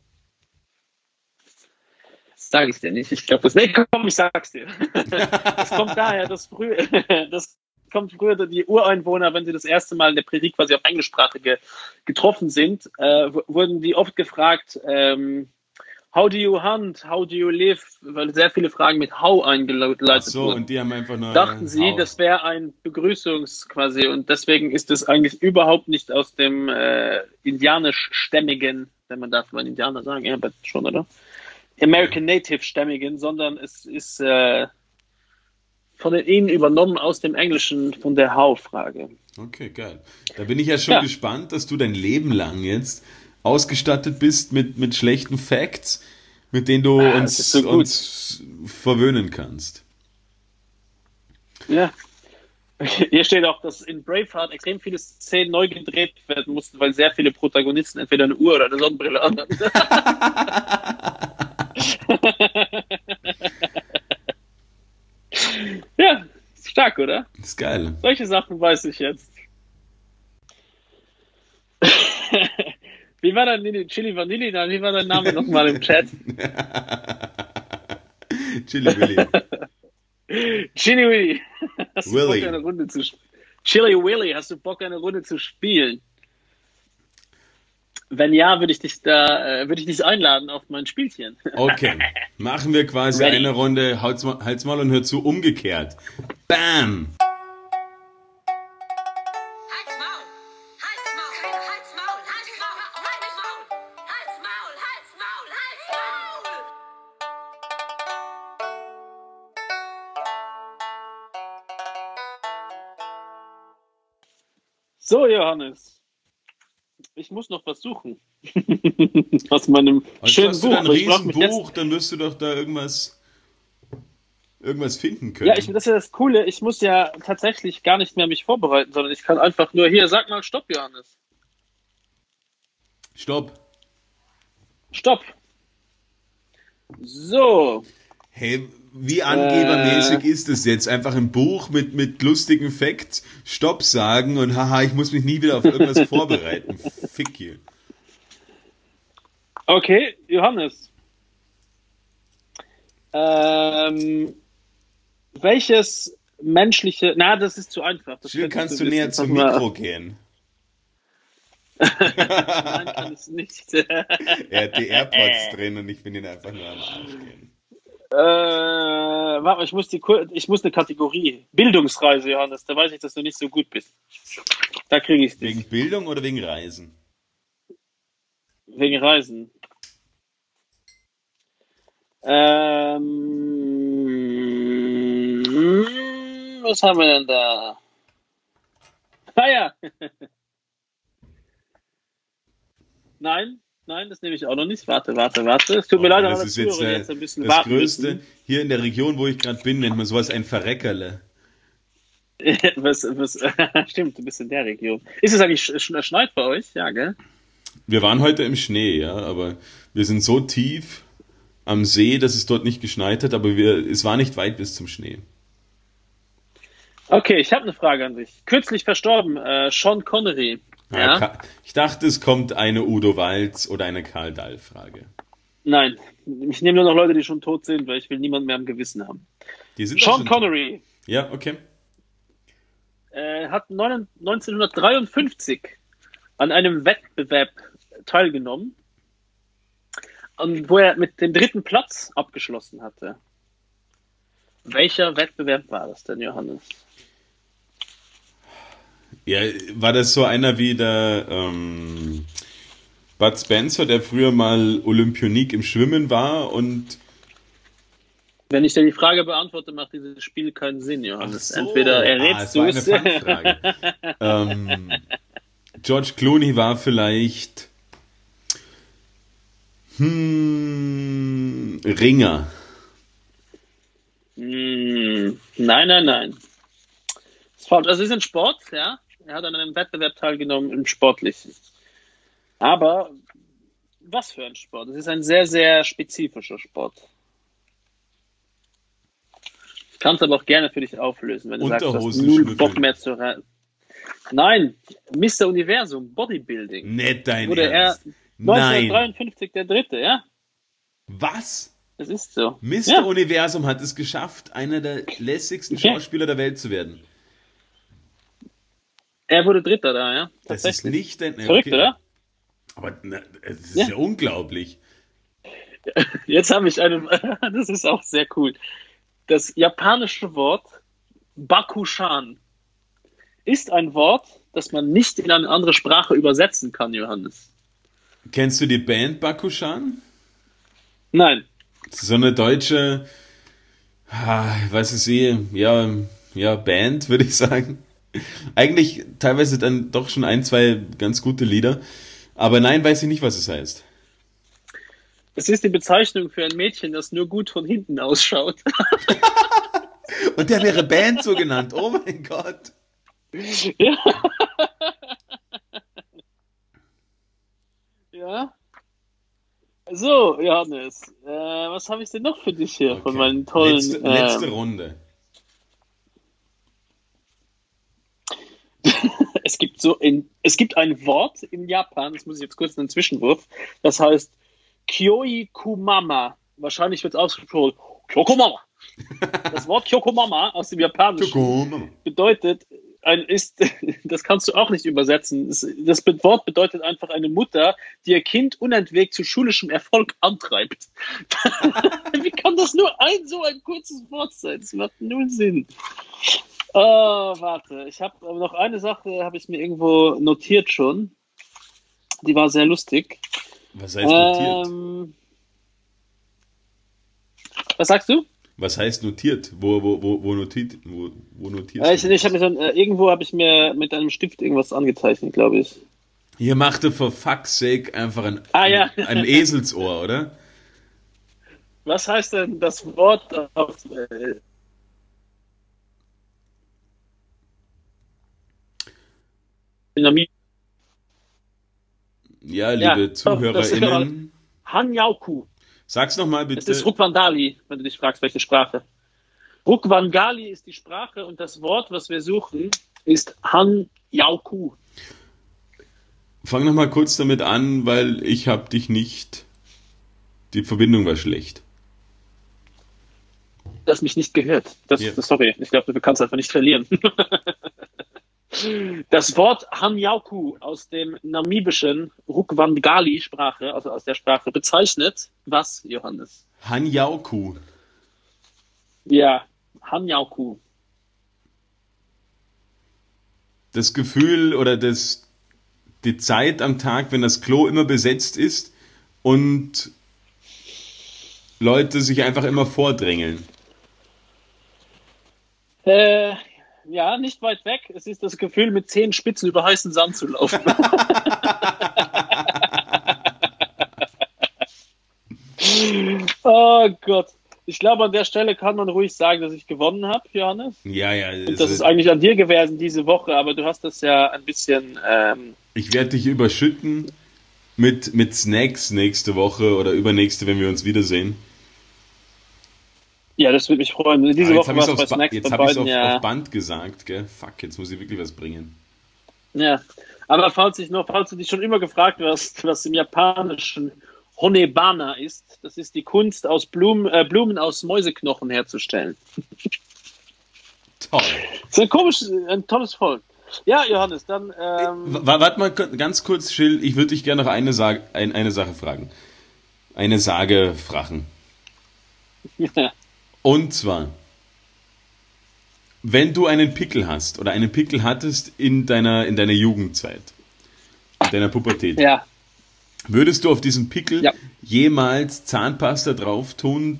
Das sage ich dir nicht. Ich glaube, das. Nee, komm, ich sag's dir. Das kommt daher, dass früher, das kommt früher die Ureinwohner, wenn sie das erste Mal in der Prärie quasi auf Englischsprachige getroffen sind, äh, wurden die oft gefragt, ähm, how do you hunt, how do you live, weil sehr viele Fragen mit how eingeleitet Ach so, wurden. Und die haben einfach nur Dachten sie, how. Das wäre ein Begrüßungs quasi und deswegen ist es eigentlich überhaupt nicht aus dem äh, indianischstämmigen, wenn man darf mal Indianer sagen, ja, aber schon, oder? American Native-stämmigen, sondern es ist äh, von den ihnen übernommen aus dem Englischen von der How-Frage. Okay, geil. Da bin ich ja schon ja. gespannt, dass du dein Leben lang jetzt ausgestattet bist mit, mit schlechten Facts, mit denen du ah, uns, so uns verwöhnen kannst. Ja. Hier steht auch, dass in Braveheart extrem viele Szenen neu gedreht werden mussten, weil sehr viele Protagonisten entweder eine Uhr oder eine Sonnenbrille anhatten. Ja, ist stark, oder? Das ist geil. Solche Sachen weiß ich jetzt. Wie war dein Chili Vanilli? Wie war dein Name nochmal im Chat? Chili Willy. Chili Willy. Hast du Willy. Bock, eine Runde zu spielen? Chili Willy, hast du Bock, eine Runde zu spielen? Wenn ja, würde ich dich da, äh, würde ich dich einladen auf mein Spielchen. Okay, machen wir quasi Ready. eine Runde, halt's mal, halt's mal und hör zu, umgekehrt. Bam! So, Johannes. Ich muss noch was suchen. Aus meinem also schönen hast Buch. du da ein Ich brauch mich Riesenbuch, jetzt- dann wirst du doch da irgendwas, irgendwas finden können. Ja, ich, das ist ja das Coole. Ich muss ja tatsächlich gar nicht mehr mich vorbereiten, sondern ich kann einfach nur hier, sag mal Stopp, Johannes. Stopp. Stopp. So. Hey, wie angebermäßig Äh. ist es jetzt? Einfach ein Buch mit, mit lustigen Facts, Stopp sagen und haha, ich muss mich nie wieder auf irgendwas vorbereiten. Fick you. Okay, Johannes. Ähm, welches menschliche... Na, das ist zu einfach. Das Hier könntest kannst du wissen. näher zum Sag mal- Mikro gehen. Nein, kann es nicht. Er hat die AirPods drin und ich bin ihn einfach nur am Arsch gehen. Äh, warte mal, ich muss, die, Kur- ich muss eine Kategorie. Bildungsreise, Johannes. Da weiß ich, dass du nicht so gut bist. Da kriege ich dich. Wegen Bildung oder wegen Reisen? Wegen Reisen. Ähm, was haben wir denn da? Ah ja. Nein, nein, das nehme ich auch noch nicht. Warte, warte, warte. Es tut mir Oh, leid, das aber ist das jetzt, Zuhörer äh, jetzt ein bisschen das warten Größte. müssen. Hier in der Region, wo ich gerade bin, nennt man sowas ein Verreckerle. was, was, stimmt, du bist in der Region. Ist es eigentlich sch- sch- schneit bei euch? Ja, gell? Wir waren heute im Schnee, ja, aber wir sind so tief am See, dass es dort nicht geschneit hat, aber wir, es war nicht weit bis zum Schnee. Okay, ich habe eine Frage an dich. Kürzlich verstorben, äh, Sean Connery. Ja, Ja? Ka- Ich dachte, es kommt eine Udo Walz oder eine Karl Dahl-Frage. Nein, ich nehme nur noch Leute, die schon tot sind, weil ich will niemanden mehr am Gewissen haben. Die sind doch Sean schon- Connery Ja, okay. äh, hat neun- neunzehnhundertdreiundfünfzig an einem Wettbewerb teilgenommen, und wo er mit dem dritten Platz abgeschlossen hatte. Welcher Wettbewerb war das denn, Johannes? Ja, war das so einer wie der ähm, Bud Spencer, der früher mal Olympionik im Schwimmen war und Wenn ich dir die Frage beantworte, macht dieses Spiel keinen Sinn, Johannes. so. Entweder Ah, errätst es du war eine es. Fangfrage. ähm, George Clooney war vielleicht hm, Ringer. Hm, nein, nein, nein. Das ist falsch. Also es ist ein Sport, ja. Er hat an einem Wettbewerb teilgenommen im Sportlichen. Aber was für ein Sport? Es ist ein sehr, sehr spezifischer Sport. Ich kann es aber auch gerne für dich auflösen, wenn du sagst, du hast Unterhosen null schnüffeln. Bock mehr zu rein. Nein, Mister Universum, Bodybuilding. Nicht dein Wurde er Ernst. Nein. neunzehnhundertdreiundfünfzig der Dritte, ja? Was? Das ist so. Mister Ja. Universum hat es geschafft, einer der lässigsten Okay. Schauspieler der Welt zu werden. Er wurde Dritter da, ja? Das ist Tatsächlich. nicht dein... Verrückt, okay. oder? Aber na, es ist Ja. ja unglaublich. Jetzt habe ich eine, das ist auch sehr cool. Das japanische Wort Bakushan ist ein Wort, das man nicht in eine andere Sprache übersetzen kann, Johannes. Kennst du die Band Bakushan? Nein. Das ist so eine deutsche, ah, ich weiß es eh, ja, ja, Band, würde ich sagen. Eigentlich teilweise dann doch schon ein, zwei ganz gute Lieder. Aber nein, weiß ich nicht, was es heißt. Es ist die Bezeichnung für ein Mädchen, das nur gut von hinten ausschaut. Und der wäre Band so genannt. Oh mein Gott. Ja. Ja. So, Johannes, äh, was habe ich denn noch für dich hier von Okay. meinen tollen... Letzte, letzte ähm, Runde. Es gibt so in, es gibt ein Wort in Japan, das muss ich jetzt kurz einen Zwischenwurf, das heißt Kyoikumama. Wahrscheinlich wird es ausgesprochen Kyokumama. Das Wort Kyokumama aus dem Japanischen bedeutet, ein, ist, das kannst du auch nicht übersetzen. Das, das Wort bedeutet einfach eine Mutter, die ihr Kind unentwegt zu schulischem Erfolg antreibt. Wie kann das nur ein so ein kurzes Wort sein? Das macht null Sinn. Oh, warte, ich habe noch eine Sache, habe ich mir irgendwo notiert schon. Die war sehr lustig. Was heißt notiert? Ähm, was sagst du? Was heißt notiert? Wo, wo, wo, wo notiert? Wo, wo notierst Ja, ich du ich das? habe mir so ein, äh, irgendwo habe ich mir mit einem Stift irgendwas angezeichnet, glaube ich. Hier machte for fuck's sake einfach ein, Ah, ja. ein, ein Eselsohr, oder? Was heißt denn das Wort auf äh, Dynamit? Ja, liebe Ja, das ist ZuhörerInnen. Hanjauku. Sag's nochmal Es bitte. ist Rukwangali, wenn du dich fragst, welche Sprache. Rukwangali ist die Sprache und das Wort, was wir suchen, ist Hanjauku. Fang nochmal kurz damit an, weil ich hab dich nicht... Die Verbindung war schlecht. Du hast mich nicht gehört. Das, Ja. das, sorry, ich glaube, du kannst einfach nicht verlieren. Das Wort Hanjauku aus dem namibischen Rukwangali-Sprache, also aus der Sprache, bezeichnet was, Johannes? Hanjauku. Ja, Hanjauku. Das Gefühl oder das, die Zeit am Tag, wenn das Klo immer besetzt ist und Leute sich einfach immer vordrängeln. Äh, ja, nicht weit weg. Es ist das Gefühl, mit zehn Spitzen über heißen Sand zu laufen. Oh Gott. Ich glaube, an der Stelle kann man ruhig sagen, dass ich gewonnen habe, Johannes. Ja, ja. Und das ist eigentlich an dir gewesen diese Woche, aber du hast das ja ein bisschen... Ähm, Ich werde dich überschütten mit, mit Snacks nächste Woche oder übernächste, wenn wir uns wiedersehen. ja, das würde mich freuen. Diese Ah, jetzt Woche habe war ich es es bei aufs Ba- Snacks jetzt bei hab ich's beiden, auf, ja. auf Band gesagt, gell? Fuck, jetzt muss ich wirklich was bringen. Ja, aber falls ich noch, falls du dich schon immer gefragt hast, was im Japanischen Honebana ist, das ist die Kunst, aus Blumen, äh, Blumen aus Mäuseknochen herzustellen. Toll. Das ist ein komisches, ein tolles Volk. Ja, Johannes, dann, ähm, W- Warte mal k- ganz kurz, Schill, ich würde dich gerne noch eine, Sag ein, eine Sache fragen. Eine Sage fragen. ja. Und zwar, wenn du einen Pickel hast oder einen Pickel hattest in deiner, in deiner Jugendzeit, in deiner Pubertät, ja, würdest du auf diesen Pickel Ja. jemals Zahnpasta drauf tun?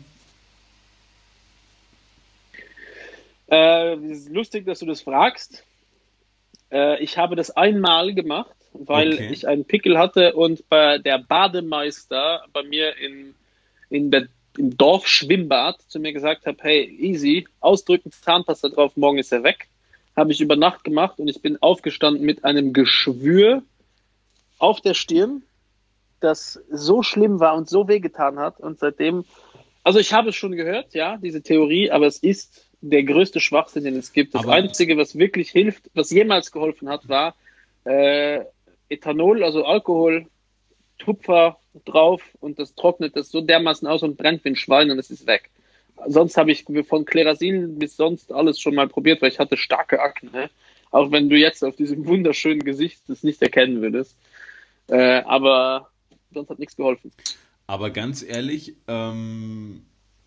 äh, es ist lustig, dass du das fragst. Äh, ich habe das einmal gemacht, weil Okay. ich einen Pickel hatte und bei der Bademeister bei mir in, in der, im Dorfschwimmbad zu mir gesagt hat, hey, easy, ausdrücken, Zahnpasta drauf, morgen ist er weg. Habe ich über Nacht gemacht und ich bin aufgestanden mit einem Geschwür auf der Stirn, das so schlimm war und so wehgetan hat. Und seitdem, also ich habe es schon gehört, ja, diese Theorie, aber es ist der größte Schwachsinn, den es gibt. Das Aber- Einzige, was wirklich hilft, was jemals geholfen hat, war äh, Ethanol, also Alkohol, Tupfer drauf und das trocknet das so dermaßen aus und brennt wie ein Schwein und es ist weg. Sonst habe ich von Klerasil bis sonst alles schon mal probiert, weil ich hatte starke Akne. Auch wenn du jetzt auf diesem wunderschönen Gesicht das nicht erkennen würdest. Äh, aber sonst hat nichts geholfen. Aber ganz ehrlich, ähm,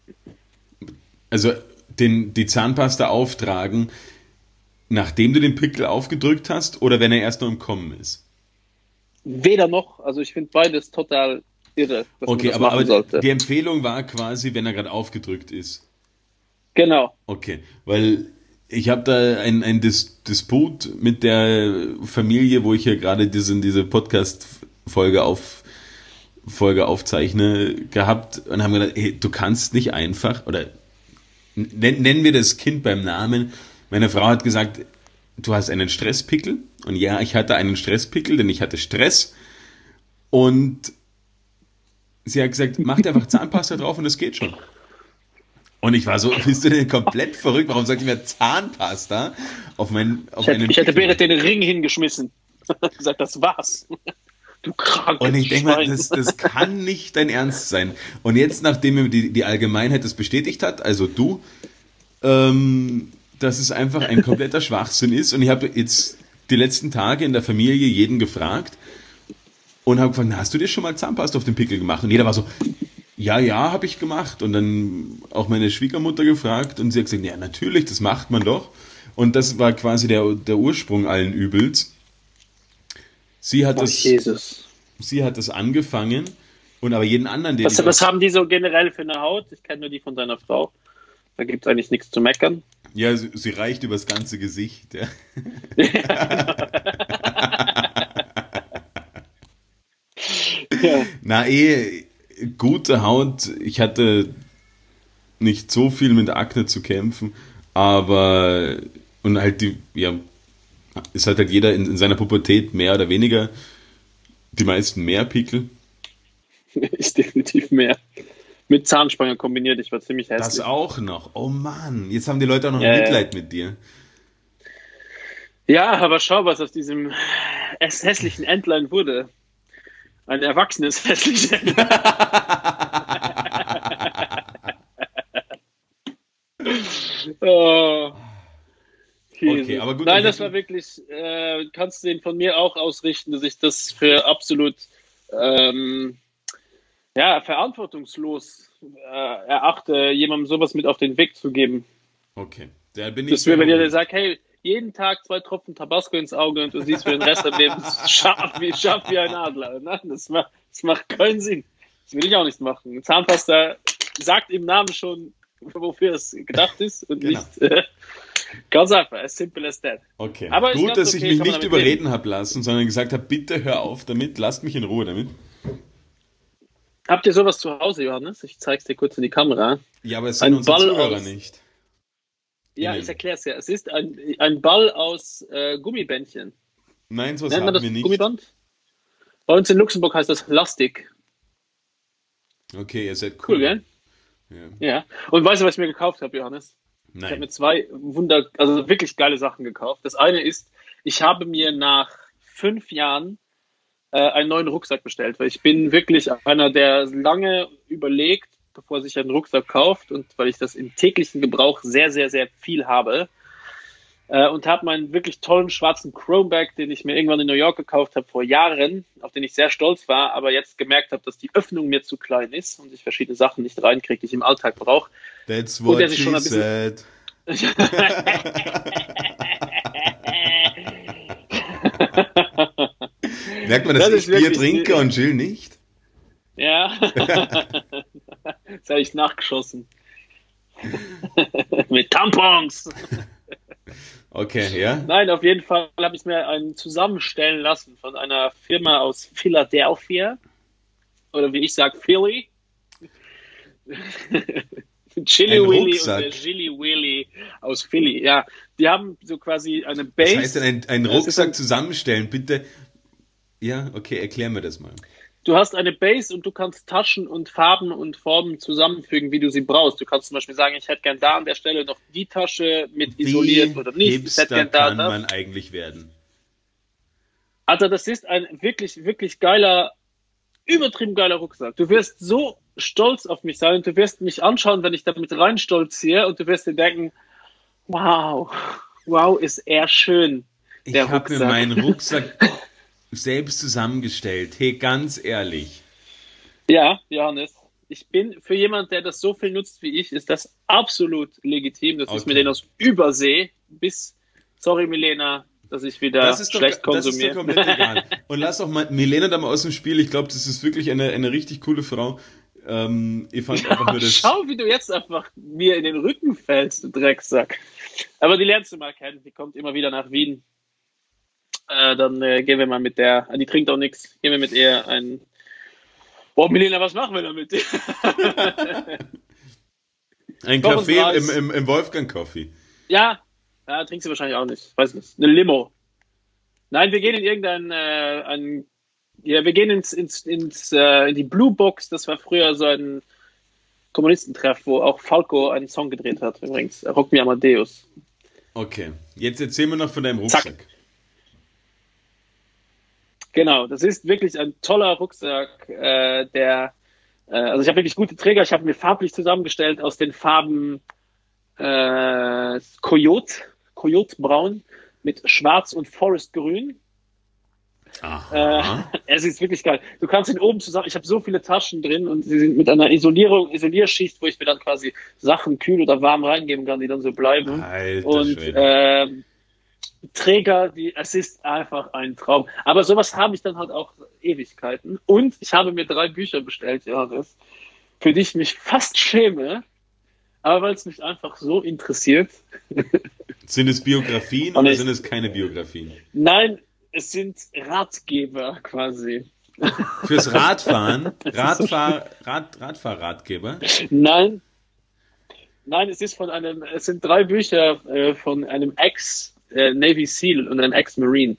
also den, die Zahnpasta auftragen, nachdem du den Pickel aufgedrückt hast oder wenn er erst noch im Kommen ist? Weder noch, also ich finde beides total irre, dass Okay, man das aber, machen aber sollte. die Empfehlung war quasi, wenn er gerade aufgedrückt ist. Genau. Okay, weil ich habe da ein, ein Dis Disput mit der Familie, wo ich hier gerade diese, diese Podcast-Folge auf, Folge aufzeichne, gehabt und haben gedacht, hey, du kannst nicht einfach, oder nen, nennen wir das Kind beim Namen. Meine Frau hat gesagt, du hast einen Stresspickel. Und ja, ich hatte einen Stresspickel, denn ich hatte Stress. Und sie hat gesagt, mach dir einfach Zahnpasta drauf und es geht schon. Und ich war so, bist du denn komplett verrückt? Warum sagt ihr mir Zahnpasta auf meinen auf Ich hätte, einen ich hätte Pickel? Berit den Ring hingeschmissen. gesagt, das war's. Du krankes Und ich denke mal, Schwein. das, das kann nicht dein Ernst sein. Und jetzt, nachdem mir die, die Allgemeinheit das bestätigt hat, also du, ähm, dass es einfach ein kompletter Schwachsinn ist. Und ich habe jetzt die letzten Tage in der Familie jeden gefragt und habe gefragt, hast du dir schon mal Zahnpasta auf den Pickel gemacht? Und jeder war so, ja, ja, habe ich gemacht. Und dann auch meine Schwiegermutter gefragt und sie hat gesagt, ja, natürlich, das macht man doch. Und das war quasi der, der Ursprung allen Übels. Sie hat Oh, das... Jesus. Sie hat das angefangen und aber jeden anderen, den Was, ich was aus- haben die so generell für eine Haut? Ich kenne nur die von deiner Frau. Da gibt es eigentlich nichts zu meckern. Ja, sie, sie reicht übers ganze Gesicht. Ja. Ja. Na eh, gute Haut. Ich hatte nicht so viel mit Akne zu kämpfen, aber und halt die, ja, es hat halt jeder in, in seiner Pubertät mehr oder weniger, die meisten mehr Pickel. Ist definitiv mehr. Mit Zahnspange kombiniert, ich war ziemlich hässlich. Das auch noch. Oh Mann, jetzt haben die Leute auch noch ja, Mitleid ja. mit dir. Ja, aber schau, was aus diesem hässlichen Entlein wurde. Ein erwachsenes hässliches Entlein. Oh. Okay, aber gut. Nein, das war wirklich, äh, kannst du den von mir auch ausrichten, dass ich das für absolut ähm, ja, verantwortungslos äh, erachte, jemandem sowas mit auf den Weg zu geben. Okay, da bin ich. Das wäre, wenn ihr sagt, hey, jeden Tag zwei Tropfen Tabasco ins Auge und du siehst für den Rest des Lebens scharf wie, scharf wie ein Adler. Nein, das macht, das macht keinen Sinn. Das will ich auch nicht machen. Zahnpasta sagt im Namen schon, wofür es gedacht ist und genau. nicht äh, ganz einfach, as simple as that. Okay, aber gut, dass okay, ich mich nicht überreden habe lassen, sondern gesagt habe, bitte hör auf damit, lasst mich in Ruhe damit. Habt ihr sowas zu Hause, Johannes? Ich zeig's dir kurz in die Kamera. Ja, aber es sind unsere Zuhörer aus, nicht. Ja, Innen. Ich erkläre es ja. Es ist ein, ein Ball aus äh, Gummibändchen. Nein, sowas haben wir nicht. Gummiband? Bei uns in Luxemburg heißt das Lastik. Okay, ihr seid cool. Cool, gell? Ja. ja. Und weißt du, was ich mir gekauft habe, Johannes? Nein. Ich habe mir zwei Wunder, also wirklich geile Sachen gekauft. Das eine ist, ich habe mir nach fünf Jahren äh, einen neuen Rucksack bestellt, weil ich bin wirklich einer, der lange überlegt, bevor er sich einen Rucksack kauft und weil ich das im täglichen Gebrauch sehr, sehr, sehr viel habe. Äh, und habe meinen wirklich tollen schwarzen Chromeback, den ich mir irgendwann in New York gekauft habe vor Jahren, auf den ich sehr stolz war, aber jetzt gemerkt habe, dass die Öffnung mir zu klein ist und ich verschiedene Sachen nicht reinkriege, die ich im Alltag brauche. That's what she schon ein said. Merkt man, dass das ich Bier trinke und Jill nicht? Ja. Das habe ich nachgeschossen. Mit Tampons. Okay, ja. Nein, auf jeden Fall habe ich mir einen zusammenstellen lassen von einer Firma aus Philadelphia. Oder wie ich sage, Philly. Chili Willy und der Chili Willy aus Philly. Ja, die haben so quasi eine Base. Was heißt denn ein, ein Rucksack ein, zusammenstellen? Bitte. Ja, okay, erklär mir das mal. Du hast eine Base und du kannst Taschen und Farben und Formen zusammenfügen, wie du sie brauchst. Du kannst zum Beispiel sagen, ich hätte gern da an der Stelle noch die Tasche mit isoliert oder nicht. Hipster ich hätte gern da, kann das. Man eigentlich werden? Also das ist ein wirklich, wirklich geiler, übertrieben geiler Rucksack. Du wirst so stolz auf mich sein und du wirst mich anschauen, wenn ich damit rein stolziere und du wirst dir denken, wow, wow, ist er schön, der Ich habe mir meinen Rucksack selbst zusammengestellt. Hey, ganz ehrlich. Ja, Johannes, ich bin für jemand, der das so viel nutzt wie ich, ist das absolut legitim, dass okay. ich mir den aus Übersee bis, sorry Milena, dass ich wieder das ist schlecht doch, konsumiere. Das ist doch komplett egal. Und lass auch mal Milena da mal aus dem Spiel. Ich glaube, das ist wirklich eine, eine richtig coole Frau. Ähm, ich fand einfach nur das... Schau, wie du jetzt einfach mir in den Rücken fällst, du Drecksack. Aber die lernst du mal kennen. Die kommt immer wieder nach Wien. Äh, dann äh, gehen wir mal mit der... Die trinkt auch nichts. Gehen wir mit ihr ein... Boah, Milena, was machen wir da mit dir? Ein Kaffee im, im, im Wolfgang-Coffee. Ja, ja, trinkst du wahrscheinlich auch nicht. Weiß nicht. Eine Limo. Nein, wir gehen in irgendein... Äh, ein, ja, wir gehen ins, ins, ins, äh, in die Blue Box. Das war früher so ein Kommunistentreff, wo auch Falco einen Song gedreht hat. Übrigens, Rock Me Amadeus. Okay, jetzt erzähl mir noch von deinem Rucksack. Zack. Genau, das ist wirklich ein toller Rucksack, äh, der, äh, also ich habe wirklich gute Träger. Ich habe mir farblich zusammengestellt aus den Farben äh, Coyote, Coyote Braun mit Schwarz und Forest Grün. Aha. Äh, es ist wirklich geil. Du kannst ihn oben zusammen, ich habe so viele Taschen drin und sie sind mit einer Isolierung, Isolierschicht, wo ich mir dann quasi Sachen kühl oder warm reingeben kann, die dann so bleiben. Alter und äh, Träger, die, es ist einfach ein Traum. Aber sowas habe ich dann halt auch Ewigkeiten. Und ich habe mir drei Bücher bestellt, ja, das, für die ich mich fast schäme. aber weil es mich einfach so interessiert. Sind es Biografien oder ich, sind es keine Biografien? Nein, es sind Ratgeber quasi. Fürs Radfahren? Radfahr, Rad, Radfahrratgeber? Nein. Nein, es ist von einem, es sind drei Bücher äh, von einem Ex-Navy Seal und einem Ex-Marine.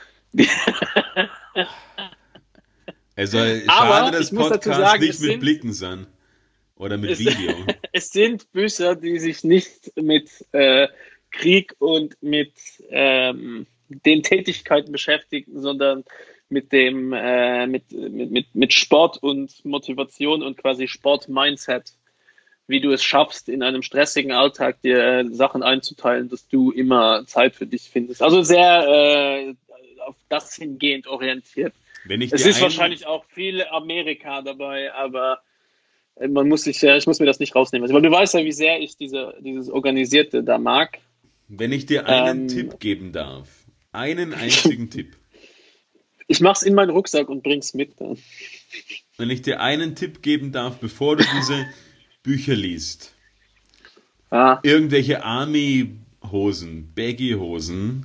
Also schade, dass Podcasts sagen, nicht mit sind, Blicken sind. Oder mit es, Video. Es sind Bücher, die sich nicht mit äh, Krieg und mit ähm, den Tätigkeiten beschäftigen, sondern mit dem äh, mit, mit, mit, mit Sport und Motivation und quasi Sport-Mindset, wie du es schaffst, in einem stressigen Alltag dir äh, Sachen einzuteilen, dass du immer Zeit für dich findest. Also sehr äh, auf das hingehend orientiert. Wenn ich es ist ein... wahrscheinlich auch viel Amerika dabei, aber man muss sich, ich muss mir das nicht rausnehmen. Weil du weißt ja, wie sehr ich diese, dieses Organisierte da mag. Wenn ich dir einen ähm, Tipp geben darf, einen einzigen Tipp. Ich mach's in meinen Rucksack und bring's mit. Dann. Wenn ich dir einen Tipp geben darf, bevor du diese Bücher liest. Ah. Irgendwelche Army-Hosen, Baggy-Hosen.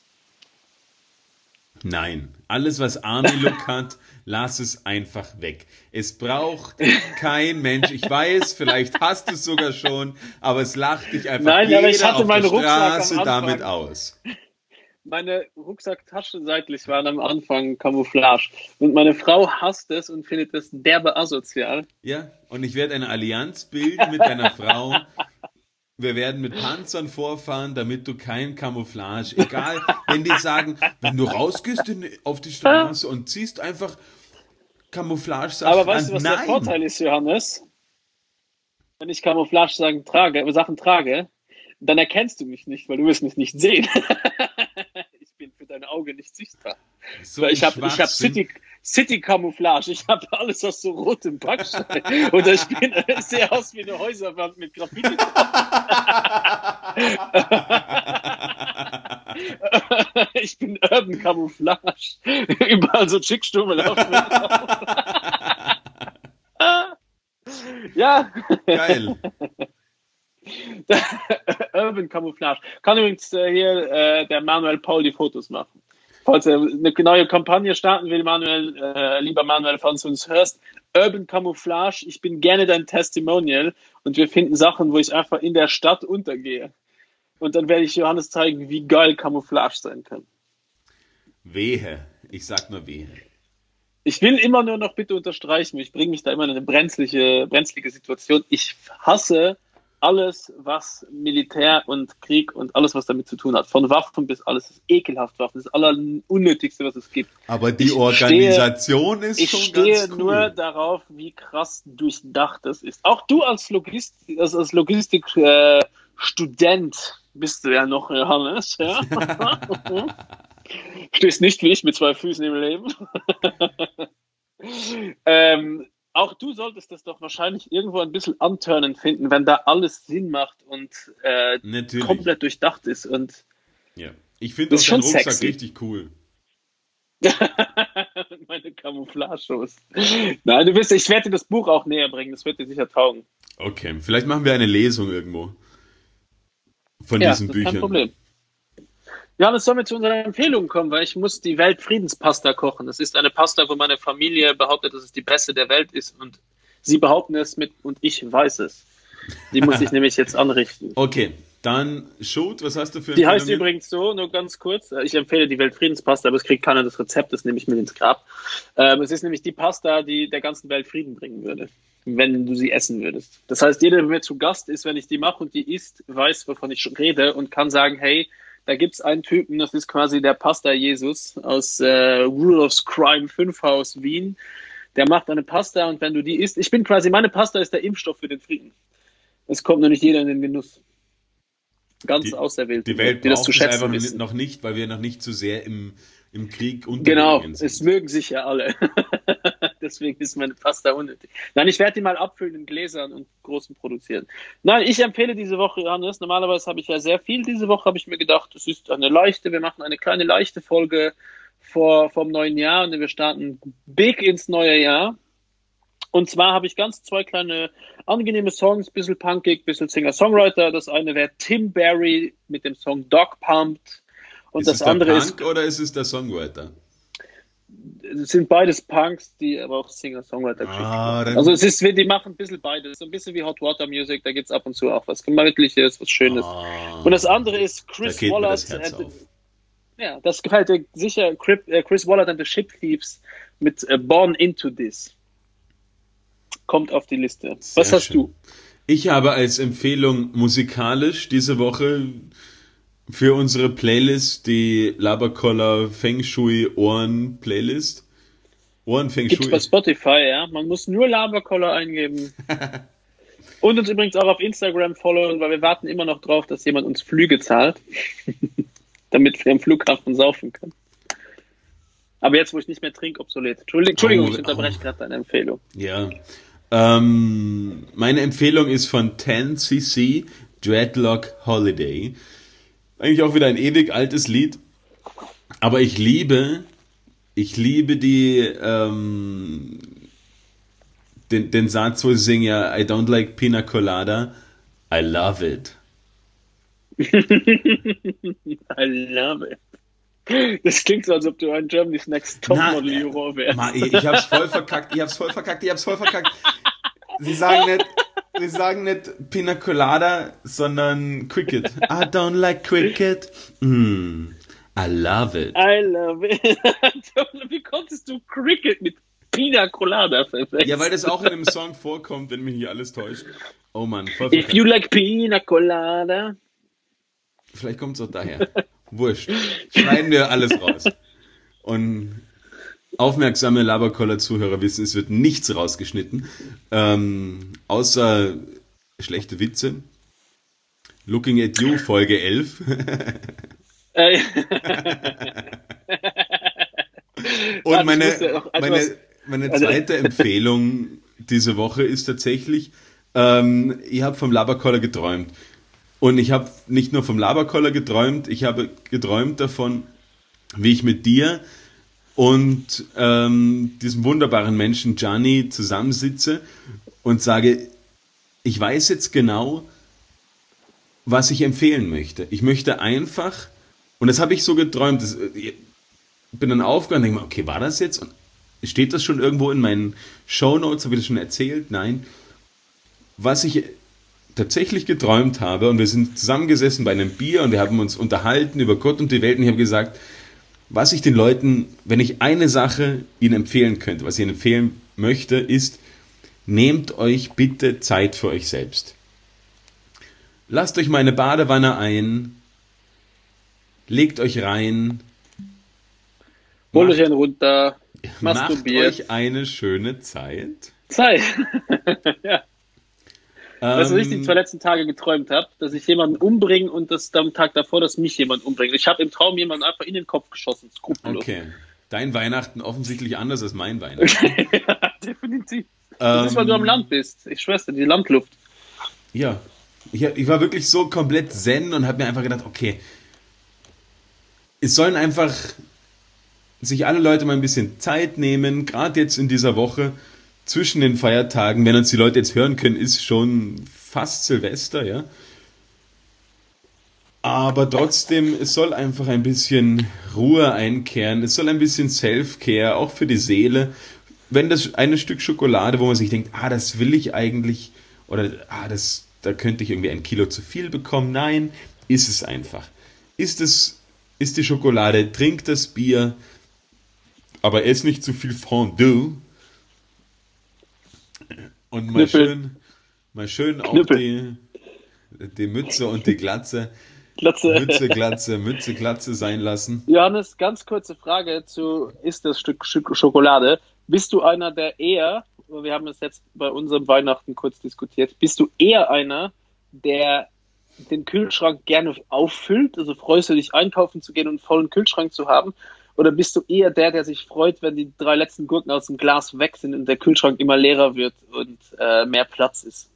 Nein. Alles, was Army-Look hat, lass es einfach weg. Es braucht kein Mensch. Ich weiß, vielleicht hast du es sogar schon, aber es lacht dich einfach Nein, jeder aber ich hatte auf meine der Straße damit aus. Meine Rucksacktaschen seitlich waren am Anfang Camouflage. Und meine Frau hasst es und findet es derbe asozial. Ja, und ich werde eine Allianz bilden mit deiner Frau. Wir werden mit Panzern vorfahren, damit du kein Camouflage, egal, wenn die sagen, wenn du rausgehst in, auf die Straße und ziehst einfach Camouflage-Sachen an. Aber weißt du, was Nein. der Vorteil ist, Johannes? Wenn ich Camouflage-Sachen trage, Sachen trage, dann erkennst du mich nicht, weil du wirst mich nicht sehen. Ich bin für dein Auge nicht sichtbar. So weil ich habe ich hab City, City Camouflage, ich habe alles aus so rotem Backstein. Oder ich, bin, ich sehe aus wie eine Häuserwand mit Graffiti. Ich bin Urban Camouflage. Überall so Chickstummel auf mir. Ja. Geil. Urban Camouflage. Kann übrigens äh, hier äh, der Manuel Paul die Fotos machen. Falls er eine neue Kampagne starten will, Manuel, äh, lieber Manuel, falls du uns hörst, Urban Camouflage, ich bin gerne dein Testimonial und wir finden Sachen, wo ich einfach in der Stadt untergehe. Und dann werde ich Johannes zeigen, wie geil Camouflage sein kann. Wehe. Ich sag nur wehe. Ich will immer nur noch bitte unterstreichen, ich bringe mich da immer in eine brenzlige, brenzlige Situation. Ich hasse alles, was Militär und Krieg und alles, was damit zu tun hat. Von Waffen bis alles. Das ist ekelhaft Waffen. Das ist das Allerunnötigste, was es gibt. Aber die ich Organisation stehe, ist ich schon stehe ganz cool. nur darauf, wie krass durchdacht das ist. Auch du als Logistik, als, als Logistikstudent äh, bist du ja noch, Johannes. Ja? Stehst nicht wie ich mit zwei Füßen im Leben. ähm, Auch du solltest das doch wahrscheinlich irgendwo ein bisschen antörnend finden, wenn da alles Sinn macht und äh, komplett durchdacht ist. Und ja. Ich finde auch deinen Rucksack sexy. Richtig cool. Meine Camouflage-Shows. Nein, du wirst, ich werde dir das Buch auch näher bringen, das wird dir sicher taugen. Okay, vielleicht machen wir eine Lesung irgendwo von ja, diesen das Büchern. Kein Problem. Ja, das sollen wir zu unserer Empfehlung kommen, weil ich muss die Weltfriedenspasta kochen. Das ist eine Pasta, wo meine Familie behauptet, dass es die beste der Welt ist und sie behaupten es mit und ich weiß es. Die muss ich nämlich jetzt anrichten. Okay, dann shoot, was hast du für ein Die heißt übrigens so, nur ganz kurz, ich empfehle die Weltfriedenspasta, aber es kriegt keiner das Rezept, das nehme ich mit ins Grab. Ähm, es ist nämlich die Pasta, die der ganzen Welt Frieden bringen würde, wenn du sie essen würdest. Das heißt, jeder, der mir zu Gast ist, wenn ich die mache und die isst, weiß, wovon ich rede und kann sagen, hey, da gibt's einen Typen, das ist quasi der Pasta Jesus aus äh, Rule of Crime fünf Haus Wien. Der macht eine Pasta und wenn du die isst, ich bin quasi, meine Pasta ist der Impfstoff für den Frieden. Es kommt nur nicht jeder in den Genuss. Ganz die, auserwählt. Die Welt die braucht das zu es schätzen einfach wissen. noch nicht, weil wir noch nicht zu sehr im, im Krieg untergegangen Genau, sind. es mögen sich ja alle. Deswegen ist meine Pasta unnötig. Nein, ich werde die mal abfüllen in Gläsern und großen produzieren. Nein, ich empfehle diese Woche, Johannes, normalerweise habe ich ja sehr viel. Diese Woche habe ich mir gedacht, es ist eine leichte, wir machen eine kleine leichte Folge vor vom neuen Jahr und wir starten big ins neue Jahr. Und zwar habe ich ganz zwei kleine angenehme Songs, bisschen punkig, bisschen Singer-Songwriter. Das eine wäre Tim Barry mit dem Song Dog Pumped. Und ist das es der andere Punk ist, oder ist es der Songwriter? es sind beides Punks, die aber auch Singer-Songwriter-Geschichten Ah, machen. Also es ist, die machen ein bisschen beides. So ein bisschen wie Hot Water Music, da gibt es ab und zu auch was Gemütliches, was Schönes. Ah, Und das andere ist da Chris geht mir Waller. das Herz auf. Ja, das gefällt dir sicher. Chris Waller and the Ship Thieves mit uh, Born Into This. Kommt auf die Liste. Sehr Was hast schön. du? Ich habe als Empfehlung musikalisch diese Woche für unsere Playlist die Laberkoller Feng Shui Ohren Playlist. Ohren Feng Gibt's Shui. bei Spotify, ja. Man muss nur Laberkoller eingeben. Und uns übrigens auch auf Instagram followen, weil wir warten immer noch drauf, dass jemand uns Flüge zahlt, damit wir am Flughafen saufen können. Aber jetzt, wo ich nicht mehr trinke, obsolet. Entschuldigung, Entschuldigung Oh, ich unterbreche oh. gerade deine Empfehlung. Ja. Ähm, meine Empfehlung ist von zehn C C Dreadlock Holiday. Eigentlich auch wieder ein ewig altes Lied. Aber ich liebe, ich liebe die, ähm, den, den Satz, wo sie singen, ja, I don't like Pina Colada, I love it. I love it. Das klingt so, als ob du ein Germany's Next Topmodel-Juror wärst. Ma, ich, ich hab's voll verkackt, ich hab's voll verkackt, ich hab's voll verkackt. Sie sagen nicht, sie sagen nicht Pina Colada, sondern Cricket. I don't like Cricket. Mm, I love it. I love it. Wie konntest du Cricket mit Pina Colada verwechseln? Ja, weil das auch in dem Song vorkommt, wenn mich nicht alles täuscht. Oh Mann, voll verkackt. If you like Pina Colada. Vielleicht kommt's auch daher. Wurscht. Schneiden wir alles raus. Und aufmerksame Laberkoller-Zuhörer wissen, es wird nichts rausgeschnitten. Ähm, außer schlechte Witze. Looking at You, Folge elf. Äh, Und meine, das muss ja auch meine, etwas- meine also- zweite Empfehlung diese Woche ist tatsächlich, ähm, ich habe vom Laberkoller geträumt. Und ich habe nicht nur vom Laberkoller geträumt, ich habe geträumt davon, wie ich mit dir und ähm, diesem wunderbaren Menschen Gianni zusammensitze und sage, ich weiß jetzt genau, was ich empfehlen möchte. Ich möchte einfach, und das habe ich so geträumt, das, ich bin dann aufgehört und denke mir, okay, war das jetzt? Und steht das schon irgendwo in meinen Shownotes? Habe ich das schon erzählt? Nein. Was ich tatsächlich geträumt habe, und wir sind zusammengesessen bei einem Bier und wir haben uns unterhalten über Gott und die Welt und ich habe gesagt, was ich den Leuten, wenn ich eine Sache ihnen empfehlen könnte, was ich ihnen empfehlen möchte, ist, nehmt euch bitte Zeit für euch selbst. Lasst euch mal eine Badewanne ein, legt euch rein, Holt macht, euch einen runter, macht masturbiert. euch eine schöne Zeit. Zeit. Ja. Weißt du, was ich die Ähm, zwei letzten Tage geträumt habe? Dass ich jemanden umbringe und das am Tag davor, dass mich jemand umbringt. Ich habe im Traum jemanden einfach in den Kopf geschossen, skrupellos. Okay, dein Weihnachten offensichtlich anders als mein Weihnachten. Ja, definitiv. Das ist, weil du am Land bist. Ich schwör's dir, die Landluft. Ja, ich, ich war wirklich so komplett zen und habe mir einfach gedacht, okay, es sollen einfach sich alle Leute mal ein bisschen Zeit nehmen, gerade jetzt in dieser Woche zwischen den Feiertagen, wenn uns die Leute jetzt hören können, ist schon fast Silvester, ja. Aber trotzdem, es soll einfach ein bisschen Ruhe einkehren, es soll ein bisschen Self-Care, auch für die Seele. Wenn das eine Stück Schokolade, wo man sich denkt, ah, das will ich eigentlich, oder ah, das, da könnte ich irgendwie ein Kilo zu viel bekommen. Nein, ist es einfach. Ist es, ist die Schokolade, trink das Bier, aber ess nicht zu viel Fondue. Und mal Knüppel. schön, mal schön auch Knüppel. die, die Mütze und die Glatze, Glatze. Mütze, Glatze, Mütze, Glatze sein lassen. Johannes, ganz kurze Frage zu, ist das Stück Stück Schokolade? Bist du einer, der eher, wir haben es jetzt bei unserem Weihnachten kurz diskutiert, bist du eher einer, der den Kühlschrank gerne auffüllt? Also freust du dich, einkaufen zu gehen und einen vollen Kühlschrank zu haben? Oder bist du eher der, der sich freut, wenn die drei letzten Gurken aus dem Glas weg sind und der Kühlschrank immer leerer wird und äh, mehr Platz ist?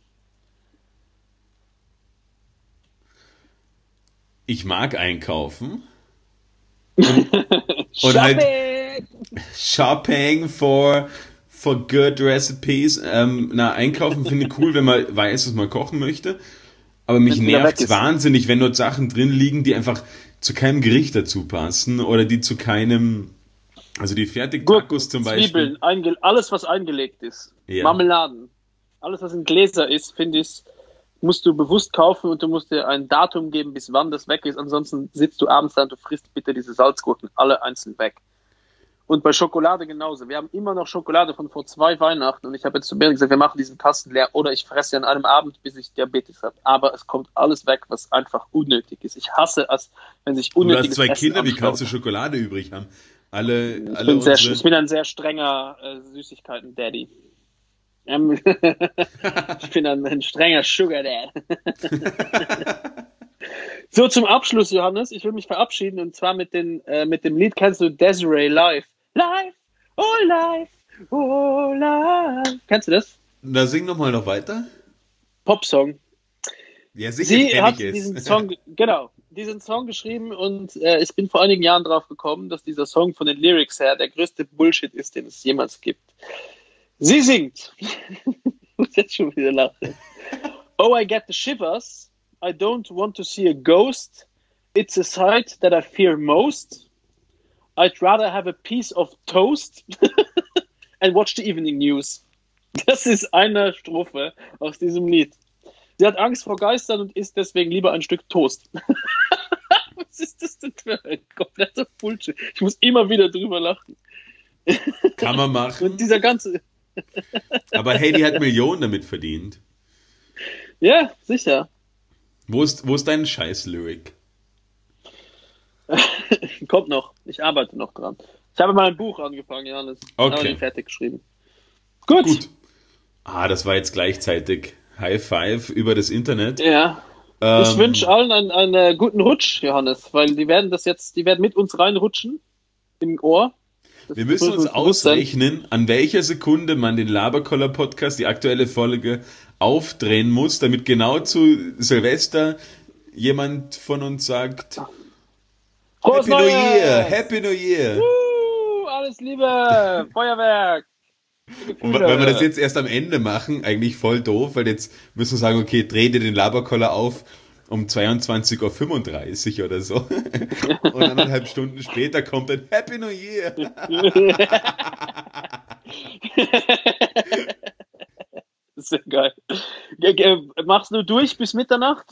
Ich mag einkaufen. Und, und halt Shopping! Shopping for for good recipes. Ähm, na, einkaufen finde ich cool, wenn man weiß, dass man kochen möchte. Aber mich nervt wahnsinnig, wenn dort Sachen drin liegen, die einfach zu keinem Gericht dazu passen oder die zu keinem, also die Fertig-Tacos zum Beispiel. Zwiebeln, einge- alles was eingelegt ist. Ja. Marmeladen. Alles was in Gläser ist, finde ich, musst du bewusst kaufen und du musst dir ein Datum geben, bis wann das weg ist. Ansonsten sitzt du abends da und du frisst bitte diese Salzgurken alle einzeln weg. Und bei Schokolade genauso. Wir haben immer noch Schokolade von vor zwei Weihnachten und ich habe jetzt zu Bernd gesagt, wir machen diesen Kasten leer oder ich fresse an einem Abend, bis ich Diabetes habe. Aber es kommt alles weg, was einfach unnötig ist. Ich hasse es, wenn sich unnötiges Du hast zwei Essen Kinder, wie anschaut. kannst du Schokolade übrig haben? Alle, ich, alle bin sehr, unsere... ich bin ein sehr strenger äh, Süßigkeiten-Daddy. Ähm, ich bin ein, ein strenger Sugar-Dad. So, zum Abschluss, Johannes, ich will mich verabschieden und zwar mit, den, äh, mit dem Lied, kennst du Desiree Live? Live, oh life, oh life. Kennst du das? Na, sing noch mal noch weiter. Popsong. Ja, sicher. Sie hat diesen Song, genau, diesen Song geschrieben und äh, ich bin vor einigen Jahren drauf gekommen, dass dieser Song von den Lyrics her der größte Bullshit ist, den es jemals gibt. Sie singt. Ich muss jetzt schon wieder lachen. Oh, I get the shivers. I don't want to see a ghost. It's a sight that I fear most. I'd rather have a piece of toast and watch the evening news. Das ist eine Strophe aus diesem Lied. Sie hat Angst vor Geistern und isst deswegen lieber ein Stück Toast. Was ist das denn für ein kompletter Bullshit? Ich muss immer wieder drüber lachen. Kann man machen. Und dieser ganze... Aber hey, die hat Millionen damit verdient. Ja, sicher. Wo ist, wo ist dein Scheiß-Lyric? Kommt noch. Ich arbeite noch dran. Ich habe mal ein Buch angefangen, Johannes. Okay. Aber den fertig geschrieben. Gut. Gut. Ah, das war jetzt gleichzeitig High Five über das Internet. Ja. Ähm, ich wünsche allen einen, einen guten Rutsch, Johannes, weil die werden das jetzt, die werden mit uns reinrutschen im Ohr. Das wir müssen uns ausrechnen, an welcher Sekunde man den Laberkoller-Podcast, die aktuelle Folge, aufdrehen muss, damit genau zu Silvester jemand von uns sagt: Frohes Happy New Neues! Year! Happy New Year! Uh, alles Liebe! Feuerwerk! Und weil wir das jetzt erst am Ende machen, eigentlich voll doof, weil jetzt müssen wir sagen, okay, dreh dir den Laberkoller auf um zweiundzwanzig Uhr fünfunddreißig oder so. Und eineinhalb Stunden später kommt ein Happy New Year! Sehr geil. Machst du durch bis Mitternacht?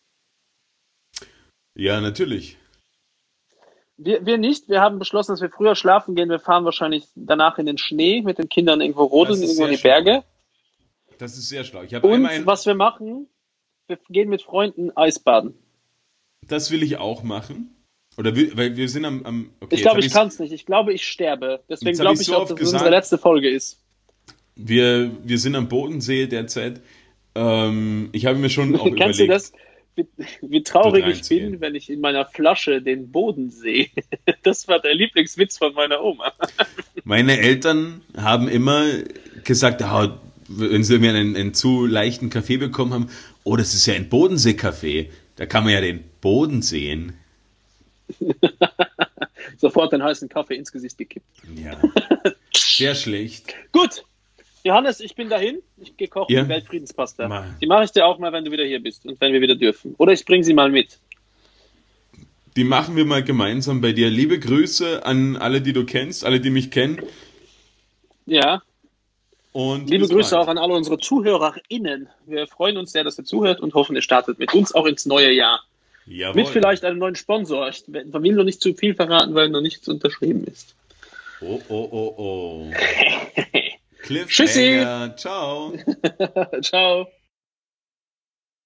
Ja, natürlich. Wir, wir nicht. Wir haben beschlossen, dass wir früher schlafen gehen. Wir fahren wahrscheinlich danach in den Schnee mit den Kindern irgendwo rodeln, irgendwo in die Berge. Das ist sehr schlau. Ich habe Und einmal ein... was wir machen, wir gehen mit Freunden Eisbaden. Das will ich auch machen. Oder wir, weil wir sind am... am okay, ich glaube, ich kann es nicht. Ich glaube, ich sterbe. Deswegen glaube ich so auch, dass gesagt, es unsere letzte Folge ist. Wir, wir sind am Bodensee derzeit. Ähm, ich habe mir schon auch Kennst überlegt... du das? Wie, wie traurig ich bin, wenn ich in meiner Flasche den Boden sehe. Das war der Lieblingswitz von meiner Oma. Meine Eltern haben immer gesagt, oh, wenn sie mir einen, einen zu leichten Kaffee bekommen haben, oh, das ist ja ein Bodensee-Kaffee. Da kann man ja den Boden sehen. Sofort den heißen Kaffee ins Gesicht gekippt. Ja, sehr schlecht. Gut, Johannes, ich bin dahin. Ich gehe kochen ja. Weltfriedenspasta. Mal. Die mache ich dir auch mal, wenn du wieder hier bist und wenn wir wieder dürfen. Oder ich bringe sie mal mit. Die machen wir mal gemeinsam bei dir. Liebe Grüße an alle, die du kennst, alle, die mich kennen. Ja. Und liebe Grüße bald. auch an alle unsere ZuhörerInnen. Wir freuen uns sehr, dass ihr zuhört und hoffen, ihr startet mit uns auch ins neue Jahr. Jawohl. Mit vielleicht einem neuen Sponsor. Ich will noch nicht zu viel verraten, weil noch nichts unterschrieben ist. Oh, oh, oh, oh. Tschüssi. Ciao. Ciao.